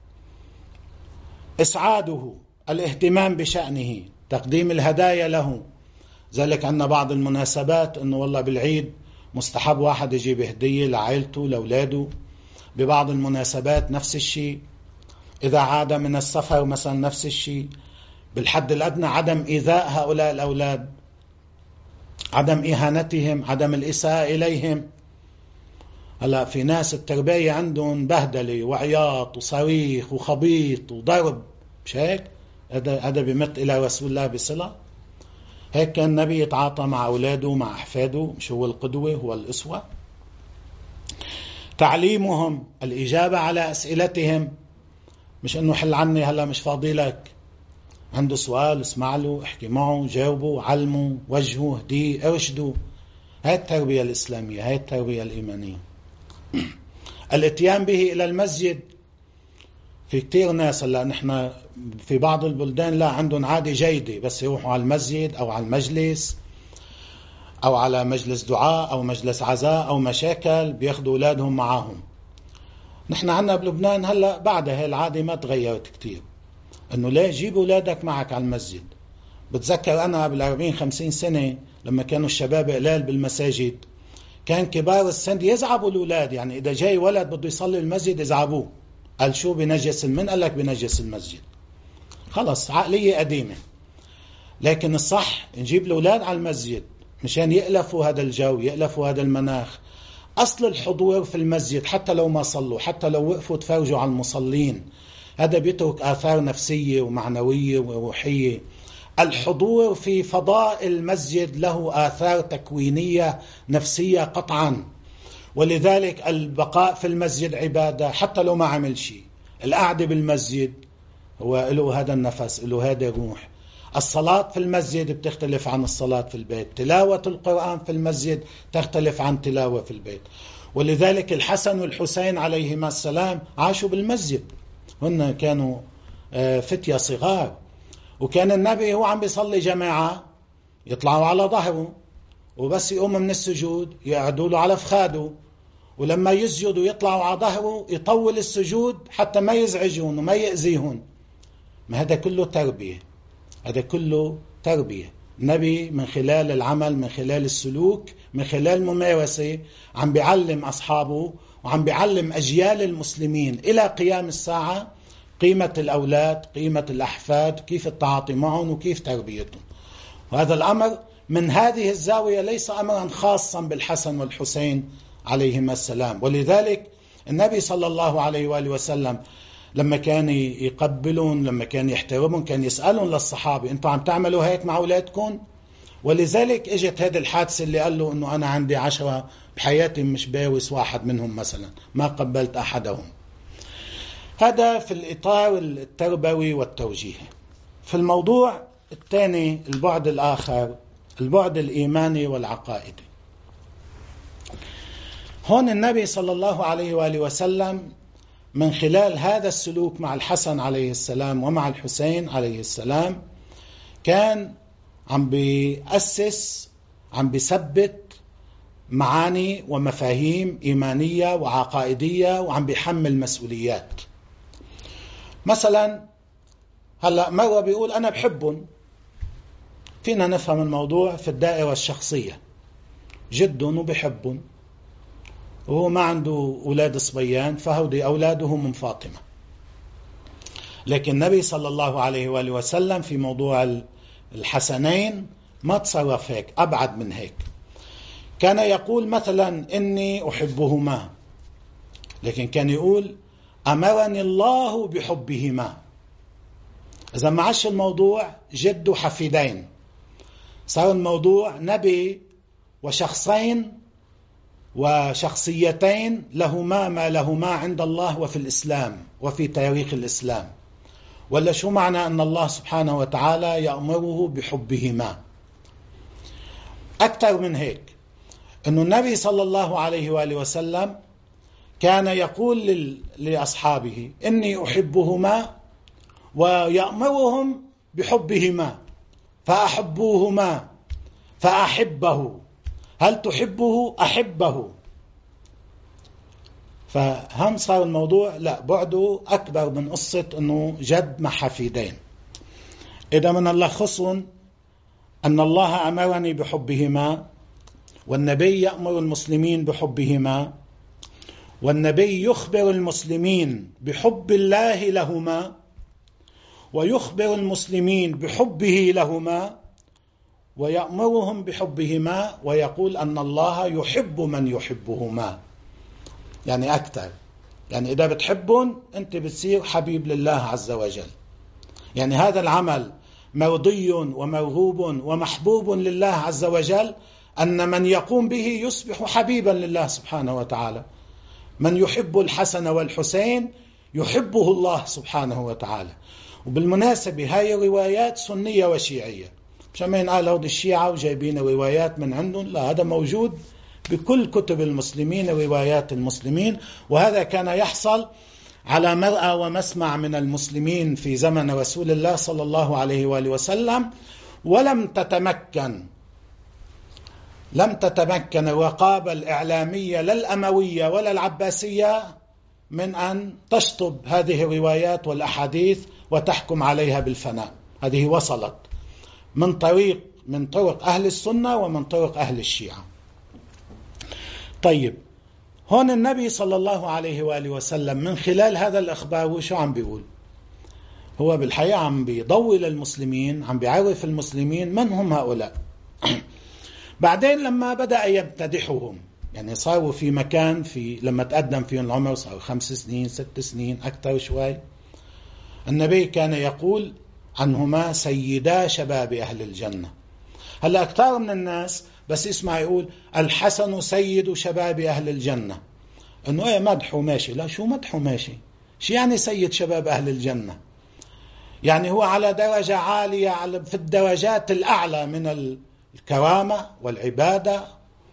إسعاده، الاهتمام بشأنه، تقديم الهدايا له. ذلك عندنا بعض المناسبات أنه والله بالعيد مستحب واحد يجيب هدية لعائلته لأولاده، ببعض المناسبات نفس الشيء، إذا عاد من السفر مثلا نفس الشيء. بالحد الأدنى عدم إيذاء هؤلاء الأولاد، عدم إهانتهم، عدم الإساءة إليهم. هلا في ناس التربية عندهم بهدلة وعياط وصريخ وخبيط وضرب، مش هيك؟ هذا بمت إلى رسول الله بصلة. هيك كان النبي يتعاطى مع أولاده مع أحفاده، مش هو القدوة هو الأسوة. تعليمهم، الإجابة على أسئلتهم، مش أنه حل عني هلا مش فاضي لك، عنده سؤال اسمع له، احكي معه، جاوبه، علمه، وجهه، هديه، ارشده. هاي التربية الإسلامية، هاي التربية الإيمانية. الاتيان به إلى المسجد، في كتير ناس هلا نحن في بعض البلدان لا عندهم عادة جيدة، بس يروحوا على المسجد أو على المجلس أو على مجلس دعاء أو مجلس عزاء أو مشاكل بياخدوا أولادهم معاهم. نحن عنا بلبنان هلا بعدها هاي العادة ما تغيرت كتير، إنه ليه جيب أولادك معك على المسجد. بتذكر أنا قبل 40-50 سنة لما كانوا الشباب قلال بالمساجد، كان كبار السن يزعبوا الأولاد، يعني إذا جاي ولد بده يصلي المسجد يزعبوه. قال شو بنجس من؟ قال لك بنجس المسجد. خلص عقلية قديمة. لكن الصح نجيب الأولاد على المسجد مشان يألفوا هذا الجو، يألفوا هذا المناخ. أصل الحضور في المسجد حتى لو ما صلوا، حتى لو وقفوا تفرجوا على المصلين، هذا بيترك آثار نفسية ومعنوية وروحية. الحضور في فضاء المسجد له آثار تكوينية نفسية قطعا، ولذلك البقاء في المسجد عبادة حتى لو ما عمل شيء. القعدة بالمسجد هو له هذا النفس، له هذا الروح. الصلاة في المسجد بتختلف عن الصلاة في البيت، تلاوة القرآن في المسجد تختلف عن تلاوة في البيت. ولذلك الحسن والحسين عليهما السلام عاشوا بالمسجد، هن كانوا فتية صغار، وكان النبي هو عم بيصلي جماعة يطلعوا على ظهره، وبس يقوم من السجود يقعدوا له على فخاده، ولما يسجد ويطلعوا على ظهره يطول السجود حتى ما يزعجون وما يأذيهم. ما هذا كله تربية، هذا كله تربية. النبي من خلال العمل، من خلال السلوك، من خلال الممارسة عم بيعلم أصحابه وعم بيعلم أجيال المسلمين إلى قيام الساعة قيمة الأولاد، قيمة الأحفاد، كيف التعاطي معهم وكيف تربيتهم. وهذا الأمر من هذه الزاوية ليس أمرا خاصا بالحسن والحسين عليهما السلام. ولذلك النبي صلى الله عليه وآله وسلم لما كان يقبلون، لما كان يحترمون، كان يسألون للصحابة أنتم عم تعملوا هيك مع أولادكم؟ ولذلك اجت هذه الحادثة اللي قال له أنه أنا عندي 10 بحياتي مش باوس واحد منهم مثلا، ما قبلت أحدهم. هذا في الإطار التربوي والتوجيهي. في الموضوع الثاني، البعد الآخر، البعد الإيماني والعقائدي. هون النبي صلى الله عليه وآله وسلم من خلال هذا السلوك مع الحسن عليه السلام ومع الحسين عليه السلام كان عم بيأسس، عم بيثبت معاني ومفاهيم إيمانية وعقائدية، وعم بيحمل مسؤوليات. مثلا هلأ مرة بيقول أنا بحبهم، فينا نفهم الموضوع في الدائرة الشخصية، جدهم وبحبهم، وهو ما عنده أولاد صبيان فهودي أولاده من فاطمة. لكن النبي صلى الله عليه وآله وسلم في موضوع الحسنين ما تصرف هيك، أبعد من هيك. كان يقول مثلا إني أحبهما، لكن كان يقول أمرني الله بحبهما. إذا ما عاش الموضوع جد وحفيدين، صار الموضوع نبي وشخصين وشخصيتين لهما ما لهما عند الله وفي الإسلام وفي تاريخ الإسلام. ولا شو معنى أن الله سبحانه وتعالى يأمره بحبهما؟ أكثر من هيك، أن النبي صلى الله عليه وآله وسلم كان يقول لأصحابه إني أحبهما ويأمرهم بحبهما، فأحبوهما فأحبه. هل تحبه؟ أحبه. فهم صار الموضوع لا بعده أكبر من قصة أنه جد مع حفيدين. إذا من الله خصن أن الله أمرني بحبهما، والنبي يأمر المسلمين بحبهما، والنبي يخبر المسلمين بحب الله لهما، ويخبر المسلمين بحبه لهما، ويأمرهم بحبهما، ويقول أن الله يحب من يحبهما. يعني أكثر، يعني إذا بتحبهم أنت بتصير حبيب لله عز وجل. يعني هذا العمل مرضي ومرغوب ومحبوب لله عز وجل، أن من يقوم به يصبح حبيبا لله سبحانه وتعالى. من يحب الحسن والحسين يحبه الله سبحانه وتعالى. وبالمناسبة هاي روايات سنية وشيعية، مش ما ينقال هود الشيعة وجايبين روايات من عندهم، لا، هذا موجود بكل كتب المسلمين، روايات المسلمين. وهذا كان يحصل على مرأى ومسمع من المسلمين في زمن رسول الله صلى الله عليه وآله وسلم، ولم تتمكن الرقابة الإعلامية لا الأموية ولا العباسية من أن تشطب هذه الروايات والأحاديث وتحكم عليها بالفناء. هذه وصلت من طرق أهل السنة ومن طرق أهل الشيعة. طيب، هون النبي صلى الله عليه وآله وسلم من خلال هذا الأخبار شو عم بيقول؟ هو بالحقيقة عم بيضوي المسلمين، عم بيعرف المسلمين من هم هؤلاء. بعدين لما بدأ يمتدحهم، يعني صاروا في مكان لما تقدم فيهم العمر، صاروا 5 سنين 6 سنين أكثر شوي، النبي كان يقول عنهما سيدا شباب أهل الجنة. هلأ أكثر من الناس بس يسمع يقول الحسن سيد شباب أهل الجنة، إنه إيه مدحه ماشي. لا، شو مدحه ماشي؟ شو يعني سيد شباب أهل الجنة؟ يعني هو على درجة عالية، في الدرجات الأعلى من الكرامة والعبادة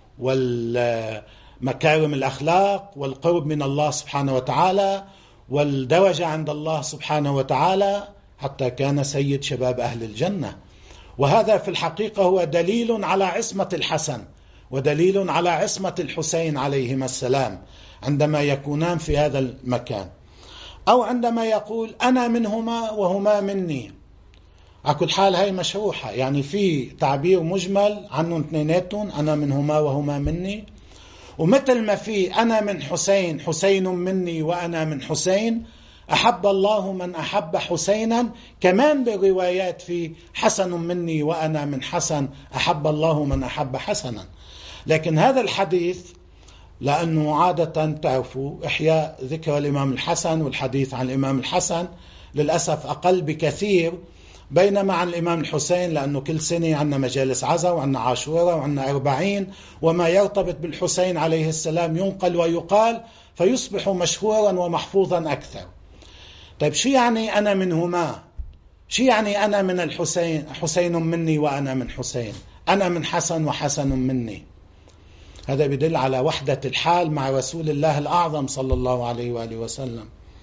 والمكارم الأخلاق والقرب من الله سبحانه وتعالى والدرجة عند الله سبحانه وتعالى، حتى كان سيد شباب أهل الجنة. وهذا في الحقيقة هو دليل على عصمة الحسن ودليل على عصمة الحسين عليهما السلام عندما يكونان في هذا المكان، أو عندما يقول أنا منهما وهما مني. على كل حال هاي مشروحة، يعني في تعبير مجمل عنهم اثنيناتهم، أنا منهما وهما مني. ومثل ما في أنا من حسين، حسين مني وأنا من حسين، أحب الله من أحب حسينا، كمان بالروايات في حسن مني وأنا من حسن، أحب الله من أحب حسنا. لكن هذا الحديث لأنه عادة تعرفوا إحياء ذكر الإمام الحسن والحديث عن الإمام الحسن للأسف أقل بكثير، بينما عن الإمام الحسين لأنه كل سنة عندنا مجالس عزا وعندنا عاشوراء وعندنا 40، وما يرتبط بالحسين عليه السلام ينقل ويقال فيصبح مشهورا ومحفوظا أكثر. طيب، شو يعني أنا منهما؟ شو يعني أنا من الحسين، حسين مني وأنا من حسين، أنا من حسن وحسن مني؟ هذا يدل على وحدة الحال مع رسول الله الأعظم صلى الله عليه وآله وسلم.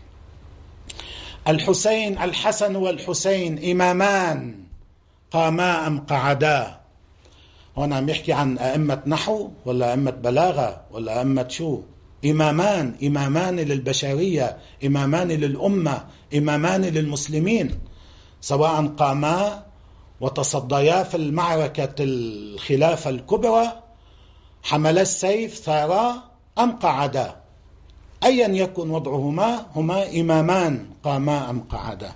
الحسين، الحسن والحسين إمامان قاما أم قعدا. هنا عم يحكي عن أئمة نحو ولا أئمة بلاغة ولا أئمة شو؟ إمامان للبشرية، إمامان للأمة، إمامان للمسلمين، سواء قاما وتصديا في المعركة الخلافة الكبرى، حمل السيف ثارا أم قعدا، أيا يكن وضعهما، هما إمامان قاما أم قعدا.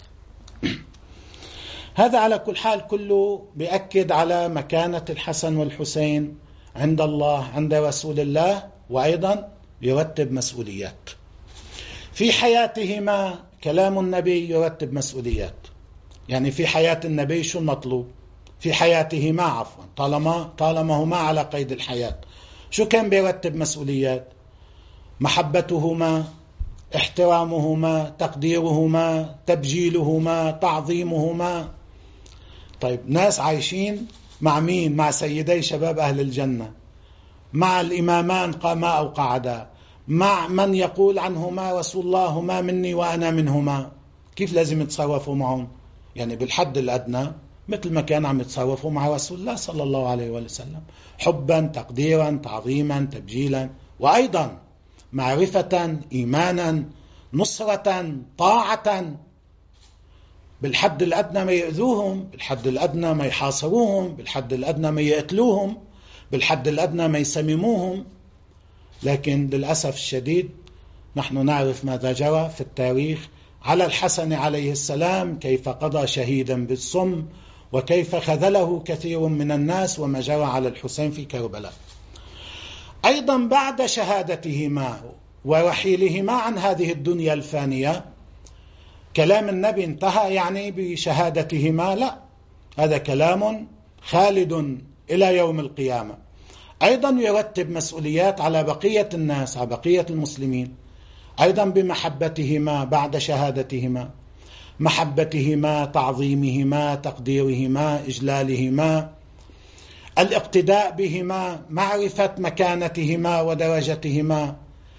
هذا على كل حال كله بيأكد على مكانة الحسن والحسين عند الله، عند رسول الله، وأيضا يرتب مسؤوليات في حياتهما. كلام النبي يرتب مسؤوليات، يعني في حياة النبي شو المطلوب؟ في حياتهما عفوا، طالما هما على قيد الحياة، شو كان بيرتب مسؤوليات؟ محبتهما، احترامهما، تقديرهما، تبجيلهما، تعظيمهما. طيب، ناس عايشين مع مين؟ مع سيدي شباب أهل الجنة، مع الإمامان قاما أو قعدا، مع من يقول عنهما رسول الله هما مني وأنا منهما. كيف لازم يتصرفوا معهم؟ يعني بالحد الأدنى مثل ما كان عم يتصرفوا مع رسول الله صلى الله عليه وسلم، حبا، تقديرا، تعظيما، تبجيلا، وأيضا معرفة، إيمانا، نصرة، طاعة. بالحد الأدنى ما يؤذوهم، بالحد الأدنى ما يحاصروهم، بالحد الأدنى ما يقتلوهم، بالحد الأدنى ما يسمموهم. لكن للأسف الشديد نحن نعرف ماذا جرى في التاريخ على الحسن عليه السلام، كيف قضى شهيدا بالسم، وكيف خذله كثير من الناس، وما جرى على الحسين في كربلاء. أيضا بعد شهادتهما ورحيلهما عن هذه الدنيا الفانية، كلام النبي انتهى يعني بشهادتهما؟ لا، هذا كلام خالد إلى يوم القيامة. أيضا يرتب مسؤوليات على بقية الناس، على بقية المسلمين، أيضا بمحبتهما بعد شهادتهما، محبتهما، تعظيمهما، تقديرهما، إجلالهما، الاقتداء بهما، معرفة مكانتهما ودرجتهما،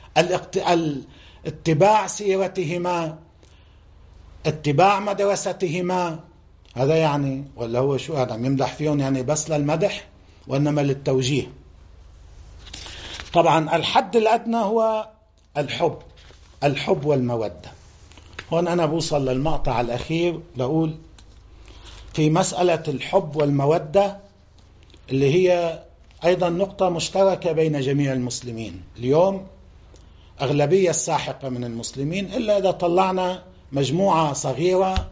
اتباع سيرتهما، اتباع مدرستهما. هذا يعني، ولا هو شو هذا عم يمدح فيهم يعني بس للمدح وإنما للتوجيه؟ طبعا الحد الأدنى هو الحب والمودة. هون أنا بوصل للمقطع الأخير لأقول في مسألة الحب والمودة اللي هي أيضا نقطة مشتركة بين جميع المسلمين اليوم، أغلبية الساحقة من المسلمين، إلا إذا طلعنا مجموعة صغيرة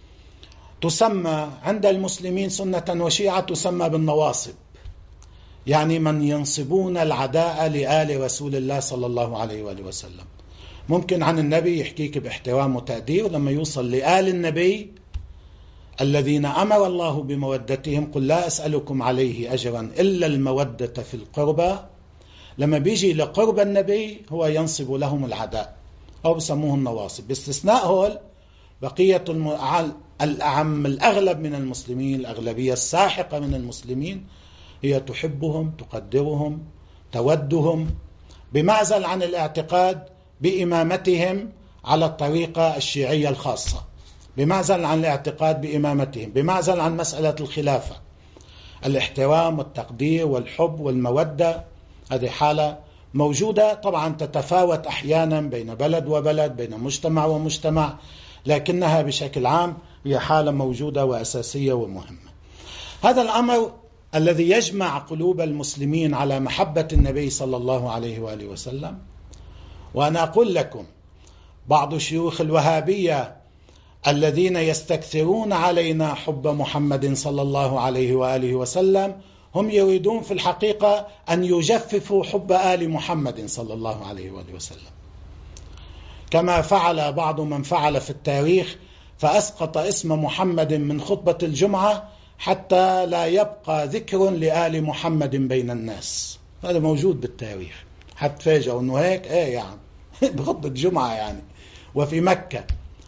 تسمى عند المسلمين سنة وشيعة تسمى بالنواصب، يعني من ينصبون العداء لآل رسول الله صلى الله عليه وآله وسلم. ممكن عن النبي يحكيك باحترام وتقدير، لما يوصل لآل النبي الذين أمر الله بمودتهم، قل لا أسألكم عليه أجرا إلا المودة في القربى، لما بيجي لقرب النبي هو ينصب لهم العداء أو بسموه النواصب، باستثناء هول بقية الأغلب من المسلمين، الأغلبية الساحقة من المسلمين هي تحبهم، تقدرهم، تودهم، بمعزل عن الاعتقاد بإمامتهم على الطريقة الشيعية الخاصة، بمعزل عن الاعتقاد بإمامتهم، بمعزل عن مسألة الخلافة. الاحترام والتقدير والحب والمودة هذه حالة موجودة، طبعا تتفاوت أحيانا بين بلد وبلد، بين مجتمع ومجتمع، لكنها بشكل عام هي حالة موجودة وأساسية ومهمة. هذا الأمر الذي يجمع قلوب المسلمين على محبة النبي صلى الله عليه وآله وسلم. وأنا أقول لكم بعض شيوخ الوهابية الذين يستكثرون علينا حب محمد صلى الله عليه وآله وسلم هم يريدون في الحقيقة أن يجففوا حب آل محمد صلى الله عليه وآله وسلم، كما فعل بعض من فعل في التاريخ، فأسقط اسم محمد من خطبة الجمعة حتى لا يبقى ذكر لآل محمد بين الناس. هذا موجود بالتاريخ، هتفاجئوا أنه هيك يعني بخطبة الجمعة يعني، وفي مكة،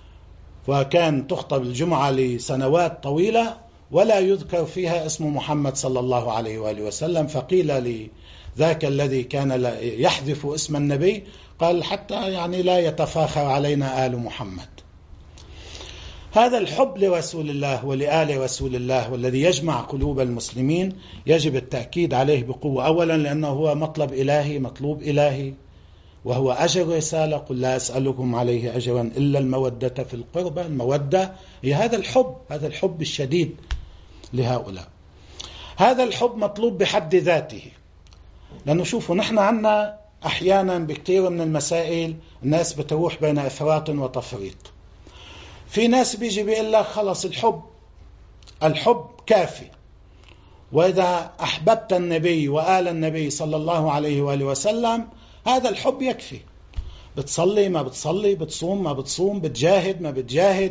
وكان تخطب الجمعة لسنوات طويلة ولا يذكر فيها اسم محمد صلى الله عليه وآله وسلم. فقيل لذاك الذي كان يحذف اسم النبي، قال حتى يعني لا يتفاخر علينا آل محمد. هذا الحب لرسول الله ولآل رسول الله والذي يجمع قلوب المسلمين يجب التأكيد عليه بقوة، أولا لأنه هو مطلب إلهي، مطلوب إلهي، وهو أجر رسالة، قل لا أسألكم عليه أجرا إلا المودة في القربى. المودة هي هذا الحب الشديد لهؤلاء. هذا الحب مطلوب بحد ذاته، لأنه شوفوا نحن عنا أحيانا بكثير من المسائل الناس بتروح بين إفراط وتفريط. في ناس بيجي بيقول لك خلص الحب كافي، وإذا أحببت النبي وآل النبي صلى الله عليه وآله وسلم هذا الحب يكفي، بتصلي ما بتصلي، بتصوم ما بتصوم، بتجاهد ما بتجاهد،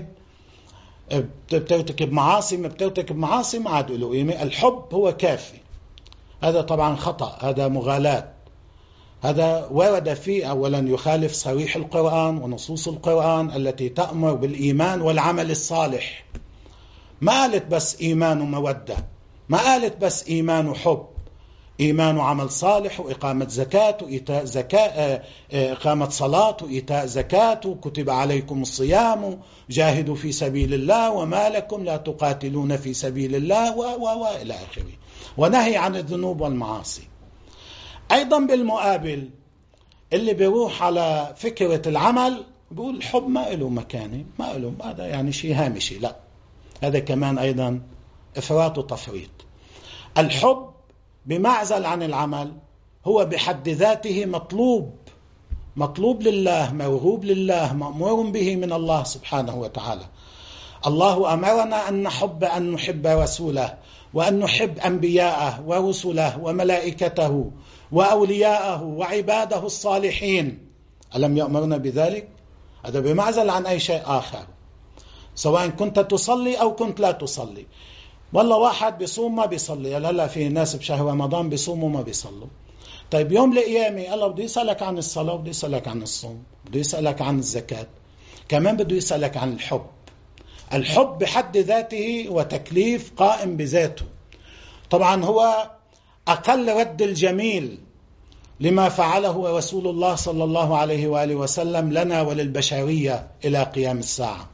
بترتكب معاصي ما بترتكب معاصي، ما عاد له قيمة، الحب هو كافي. هذا طبعا خطأ، هذا مغالاة، هذا ورد فيه أولا يخالف صريح القرآن ونصوص القرآن التي تأمر بالإيمان والعمل الصالح. ما قالت بس إيمان ومودة، ما قالت بس إيمان وحب، إيمان وعمل صالح وإقامة زكاة وإيتاء زكاة، إقامة صلاة وإيتاء زكاة، وكتب عليكم الصيام، جاهدوا في سبيل الله وما لكم لا تقاتلون في سبيل الله وإلى آخره، ونهي عن الذنوب والمعاصي. أيضا بالمقابل اللي بيروح على فكرة العمل بيقول الحب ما له مكانه، ما له، هذا يعني شيء هامشي. لا، هذا كمان أيضا إفراط وتفريط. الحب بمعزل عن العمل هو بحد ذاته مطلوب لله، موهوب لله، مأمور به من الله سبحانه وتعالى. الله أمرنا أن نحب رسوله، وأن نحب أنبياءه ورسله وملائكته وأولياءه وعباده الصالحين. ألم يأمرنا بذلك؟ هذا بمعزل عن أي شيء آخر، سواء كنت تصلي أو كنت لا تصلي. والله واحد بيصوم ما بيصلي، لا في ناس بشهر رمضان بيصوموا ما بيصلوا. طيب يوم القيامة الله بده يسألك عن الصلاة، بده يسألك عن الصوم، بده يسألك عن الزكاة، كمان بده يسألك عن الحب. الحب بحد ذاته وتكليف قائم بذاته. طبعا هو أقل رد الجميل لما فعله رسول الله صلى الله عليه وآله وسلم لنا وللبشرية إلى قيام الساعة.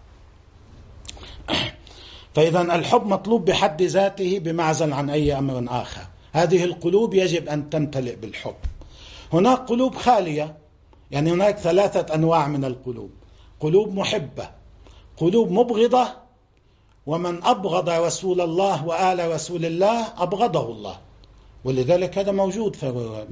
فإذا الحب مطلوب بحد ذاته بمعزل عن أي أمر آخر. هذه القلوب يجب أن تمتلئ بالحب. هناك قلوب خالية، يعني هناك 3 أنواع من القلوب: قلوب محبة، قلوب مبغضة، ومن أبغض رسول الله وآل رسول الله أبغضه الله. ولذلك هذا موجود في الرواية: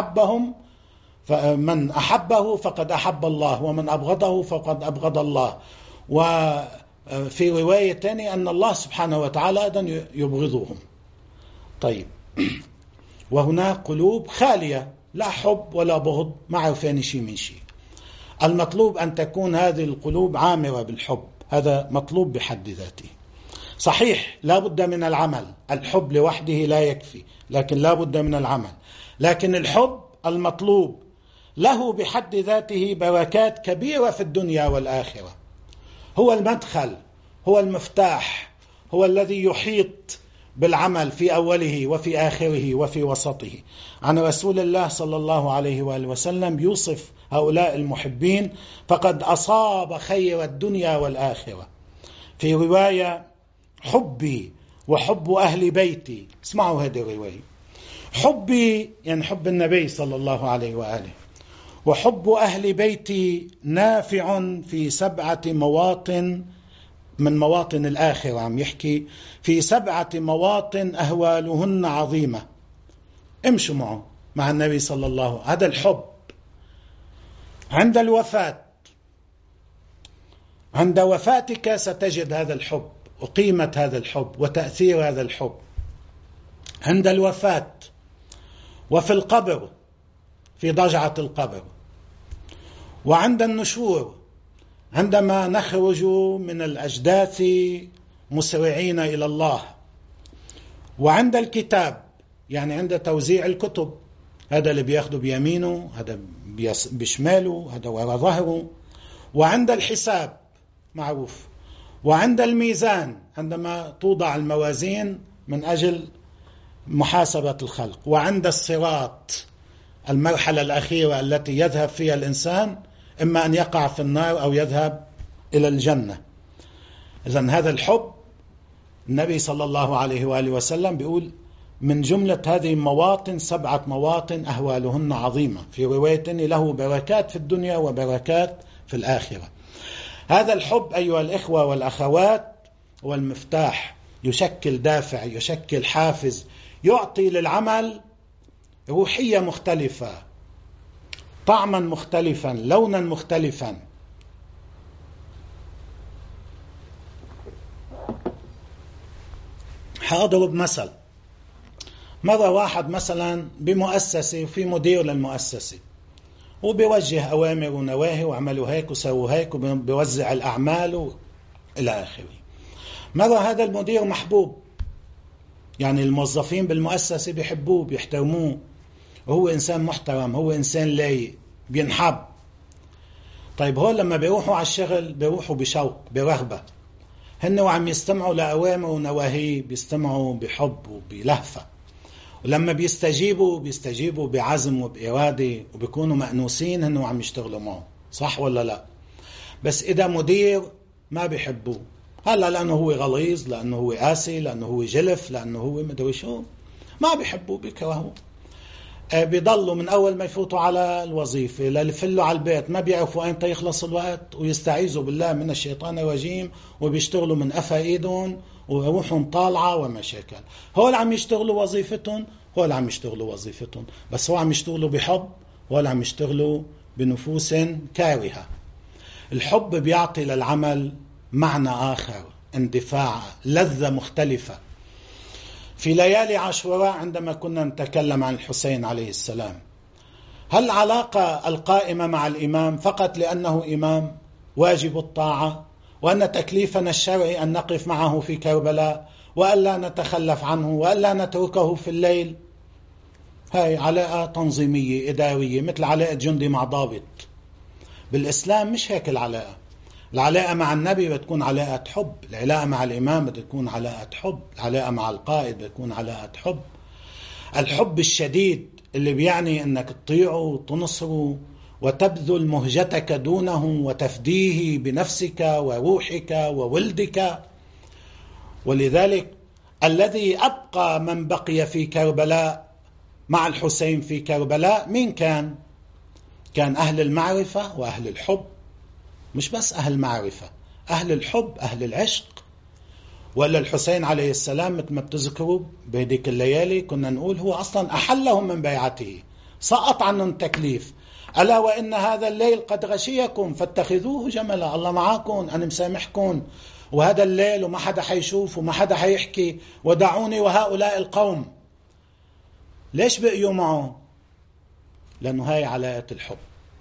من أحبه فقد أحب الله، ومن أبغضه فقد أبغض الله. وفي رواية تانية أن الله سبحانه وتعالى أيضا يبغضهم. طيب، وهناك قلوب خالية، لا حب ولا بغض، ما عرفين شيء من شيء. المطلوب أن تكون هذه القلوب عامرة بالحب، هذا مطلوب بحد ذاته. صحيح لا بد من العمل، الحب لوحده لا يكفي، لكن لا بد من العمل. لكن الحب المطلوب له بحد ذاته بركات كبيرة في الدنيا والآخرة. هو المدخل، هو المفتاح، هو الذي يحيط بالعمل في أوله وفي آخره وفي وسطه. عن رسول الله صلى الله عليه وآله وسلم يوصف هؤلاء المحبين: فقد أصاب خير الدنيا والآخرة. في رواية: حبي وحب أهل بيتي. اسمعوا هذه الرواية: حبي يعني حب النبي صلى الله عليه وآله، وحب أهل بيتي نافع في 7 مواطن من مواطن الآخرة. عم يحكي في 7 مواطن أهوالهن عظيمة. امشوا معه مع النبي صلى الله عليه وسلم. هذا الحب عند الوفاة، عند وفاتك ستجد هذا الحب وقيمة هذا الحب وتأثير هذا الحب. عند الوفاة، وفي القبر، في ضجعة القبر، وعند النشور، عندما نخرج من الأجداث مسرعين إلى الله، وعند الكتاب يعني عند توزيع الكتب، هذا اللي بياخده بيمينه، هذا بشماله، هذا وراء ظهره، وعند الحساب معروف، وعند الميزان عندما توضع الموازين من أجل محاسبة الخلق، وعند الصراط المرحلة الأخيرة التي يذهب فيها الإنسان إما أن يقع في النار أو يذهب إلى الجنة. إذن هذا الحب النبي صلى الله عليه وآله وسلم بيقول من جملة هذه المواطن 7 مواطن أهوالهن عظيمة، في رواية له بركات في الدنيا وبركات في الآخرة. هذا الحب أيها الإخوة والأخوات هو المفتاح، يشكل دافع، يشكل حافز، يعطي للعمل روحية مختلفة، طعما مختلفا، لونا مختلفا. هأضرب مثل. مرة واحد مثلا بمؤسسة وفي مدير للمؤسسة وبيوجه أوامر ونواهي وعملوا هيك وسووا هيك وبيوزع الأعمال إلى آخره. مرة هذا المدير محبوب، يعني الموظفين بالمؤسسة بيحبوه بيحترموه، وهو إنسان محترم، هو إنسان لايق بينحب. طيب هو لما بيروحوا على الشغل بيروحوا بشوق برغبة، هن وعم يستمعوا لأوامر ونواهي بيستمعوا بحب وبلهفة. ولما بيستجيبوا بعزم وبإرادة وبيكونوا مأنوسين إنه عم يشتغلوا معه، صح ولا لا؟ بس إذا مدير ما بيحبوه، هلا لأنه هو غليظ، لأنه هو قاسي، لأنه هو جلف، لأنه هو مدري شو، ما بيحبوه، بيكرهوه. بيضلوا من أول ما يفوتوا على الوظيفة ليفلوا على البيت ما بيعرفوا أين يخلص الوقت، ويستعيذوا بالله من الشيطان الرجيم، وبيشتغلوا من قفا إيدهم وروحهم طالعة ومشاكل. هول عم يشتغلوا وظيفتهم، هول عم يشتغلوا وظيفتهم، بس هو عم يشتغلوا بحب، هول عم يشتغلوا بنفوس كارهة. الحب بيعطي للعمل معنى آخر، اندفاع، لذة مختلفة. في ليالي عاشوراء عندما كنا نتكلم عن الحسين عليه السلام، هل العلاقة القائمة مع الإمام فقط لأنه إمام واجب الطاعة، وأن تكليفنا الشرعي أن نقف معه في كربلاء وألا نتخلف عنه وألا نتركه في الليل؟ هاي علاقة تنظيمية إدارية مثل علاقة جندي مع ضابط. بالإسلام مش هيك العلاقة. العلاقة مع النبي بتكون علاقة حب، العلاقة مع الإمام بتكون علاقة حب، العلاقة مع القائد بتكون علاقة حب. الحب الشديد اللي بيعني أنك تطيعه وتنصره وتبذل مهجتك دونه وتفديه بنفسك وروحك وولدك. ولذلك الذي أبقى من بقي في كربلاء مع الحسين في كربلاء مين كان؟ كان أهل المعرفة وأهل الحب، مش بس أهل معرفة، أهل الحب، أهل العشق. ولا الحسين عليه السلام مثل ما بتذكروا بهديك الليالي كنا نقول هو أصلا أحلهم من بيعته، سقط عنهم التكليف. ألا وإن هذا الليل قد غشيكم فاتخذوه جملا، الله معاكم، أنا مسامحكم، وهذا الليل وما حدا حيشوف وما حدا حيحكي، ودعوني وهؤلاء القوم. ليش بقيوا معه؟ لأنه هاي علاقة الحب.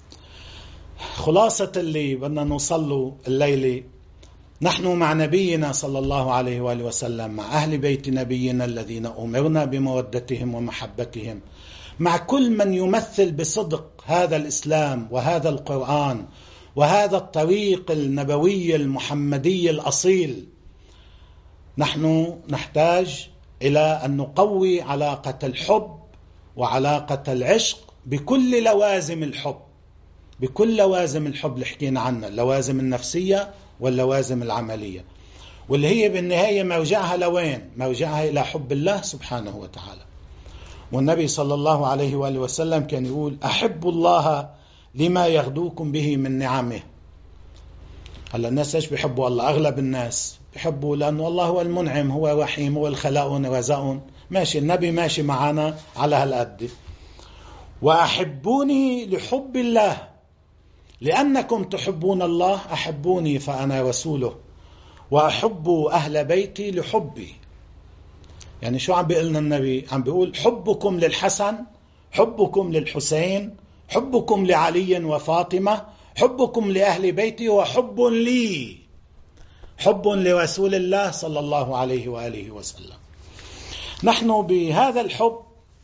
خلاصة اللي بدنا نوصل له الليلة، نحن مع نبينا صلى الله عليه وآله وسلم، مع أهل بيت نبينا الذين أمرنا بمودتهم ومحبتهم، مع كل من يمثل بصدق هذا الإسلام وهذا القرآن وهذا الطريق النبوي المحمدي الأصيل. نحن نحتاج إلى أن نقوي علاقة الحب وعلاقة العشق بكل لوازم الحب، بكل لوازم الحب اللي حكينا عنها، اللوازم النفسية واللوازم العملية، واللي هي بالنهاية مرجعها لوين؟ مرجعها إلى حب الله سبحانه وتعالى. والنبي صلى الله عليه وآله وسلم كان يقول: أحبوا الله لما يغدوكم به من نعمه. هلا الناس ايش بيحبوا الله؟ أغلب الناس بيحبوا لأنه الله هو المنعم، هو الرحيم، هو الخلاقون ورزقون. ماشي، النبي ماشي معنا على هالقد. وأحبوني لحب الله، لأنكم تحبون الله أحبوني فأنا رسوله، وأحب أهل بيتي لحبي. يعني شو عم بيقولنا النبي؟ عم بيقول حبكم للحسن، حبكم للحسين، حبكم لعلي وفاطمة، حبكم لأهل بيتي، وحب لي، حب لرسول الله صلى الله عليه وآله وسلم. نحن بهذا الحب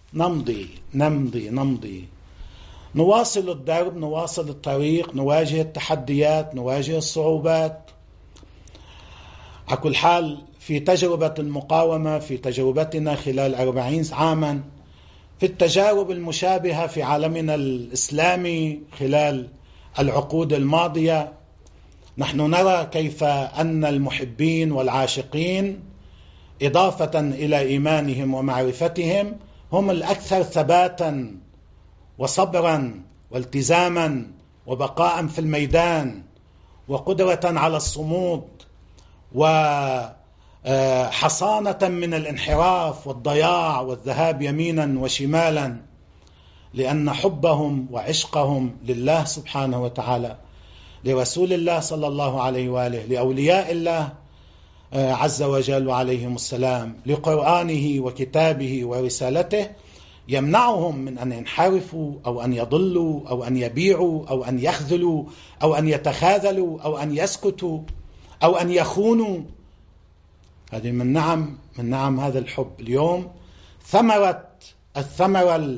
نمضي، نواصل الدرب، نواصل الطريق، نواجه التحديات، نواجه الصعوبات. على كل حال في تجربة المقاومة، في تجربتنا خلال 40 عاما، في التجارب المشابهة في عالمنا الإسلامي خلال العقود الماضية، نحن نرى كيف أن المحبين والعاشقين إضافة إلى إيمانهم ومعرفتهم هم الأكثر ثباتا وصبرا والتزاما وبقاء في الميدان وقدرة على الصمود وحصانة من الانحراف والضياع والذهاب يمينا وشمالا، لأن حبهم وعشقهم لله سبحانه وتعالى، لرسول الله صلى الله عليه وآله، لأولياء الله عز وجل وعليهم السلام، لقرآنه وكتابه ورسالته، يمنعهم من أن ينحرفوا أو أن يضلوا أو أن يبيعوا أو أن يخذلوا أو أن يتخاذلوا أو أن يسكتوا أو أن يخونوا. هذه من نعم هذا الحب. اليوم الثمرة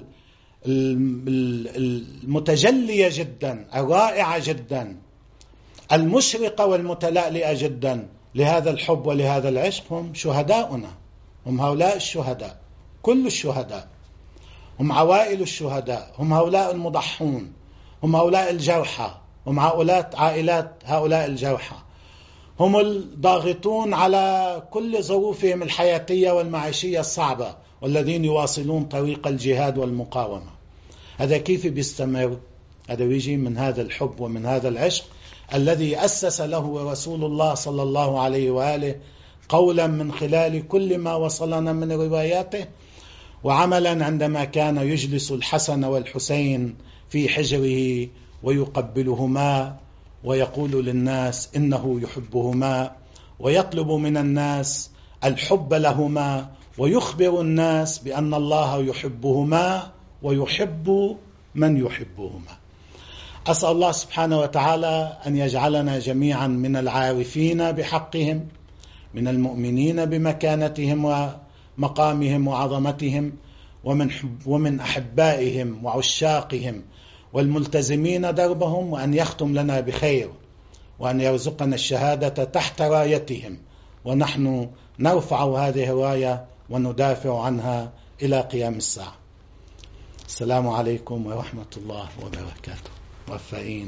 المتجلية جدا، الرائعة جدا، المشرقة والمتلألئة جدا لهذا الحب ولهذا العشق هم شهداؤنا، هم هؤلاء الشهداء. كل الشهداء، هم عوائل الشهداء، هم هؤلاء المضحون، هم هؤلاء الجرحى، هم عائلات هؤلاء الجرحى، هم الضاغطون على كل ظروفهم الحياتية والمعيشية الصعبة، والذين يواصلون طريق الجهاد والمقاومة. هذا كيف بيستمر؟ هذا يجي من هذا الحب ومن هذا العشق الذي أسس له رسول الله صلى الله عليه وآله، قولا من خلال كل ما وصلنا من رواياته، وعملا عندما كان يجلس الحسن والحسين في حجره ويقبلهما ويقول للناس إنه يحبهما، ويطلب من الناس الحب لهما، ويخبر الناس بأن الله يحبهما ويحب من يحبهما. أسأل الله سبحانه وتعالى أن يجعلنا جميعا من العارفين بحقهم، من المؤمنين بمكانتهم ومقامهم وعظمتهم، ومن أحبائهم وعشاقهم والملتزمين دربهم، وأن يختم لنا بخير، وأن يرزقنا الشهادة تحت رايتهم، ونحن نرفع هذه الراية وندافع عنها إلى قيام الساعة. السلام عليكم ورحمة الله وبركاته. وفائين.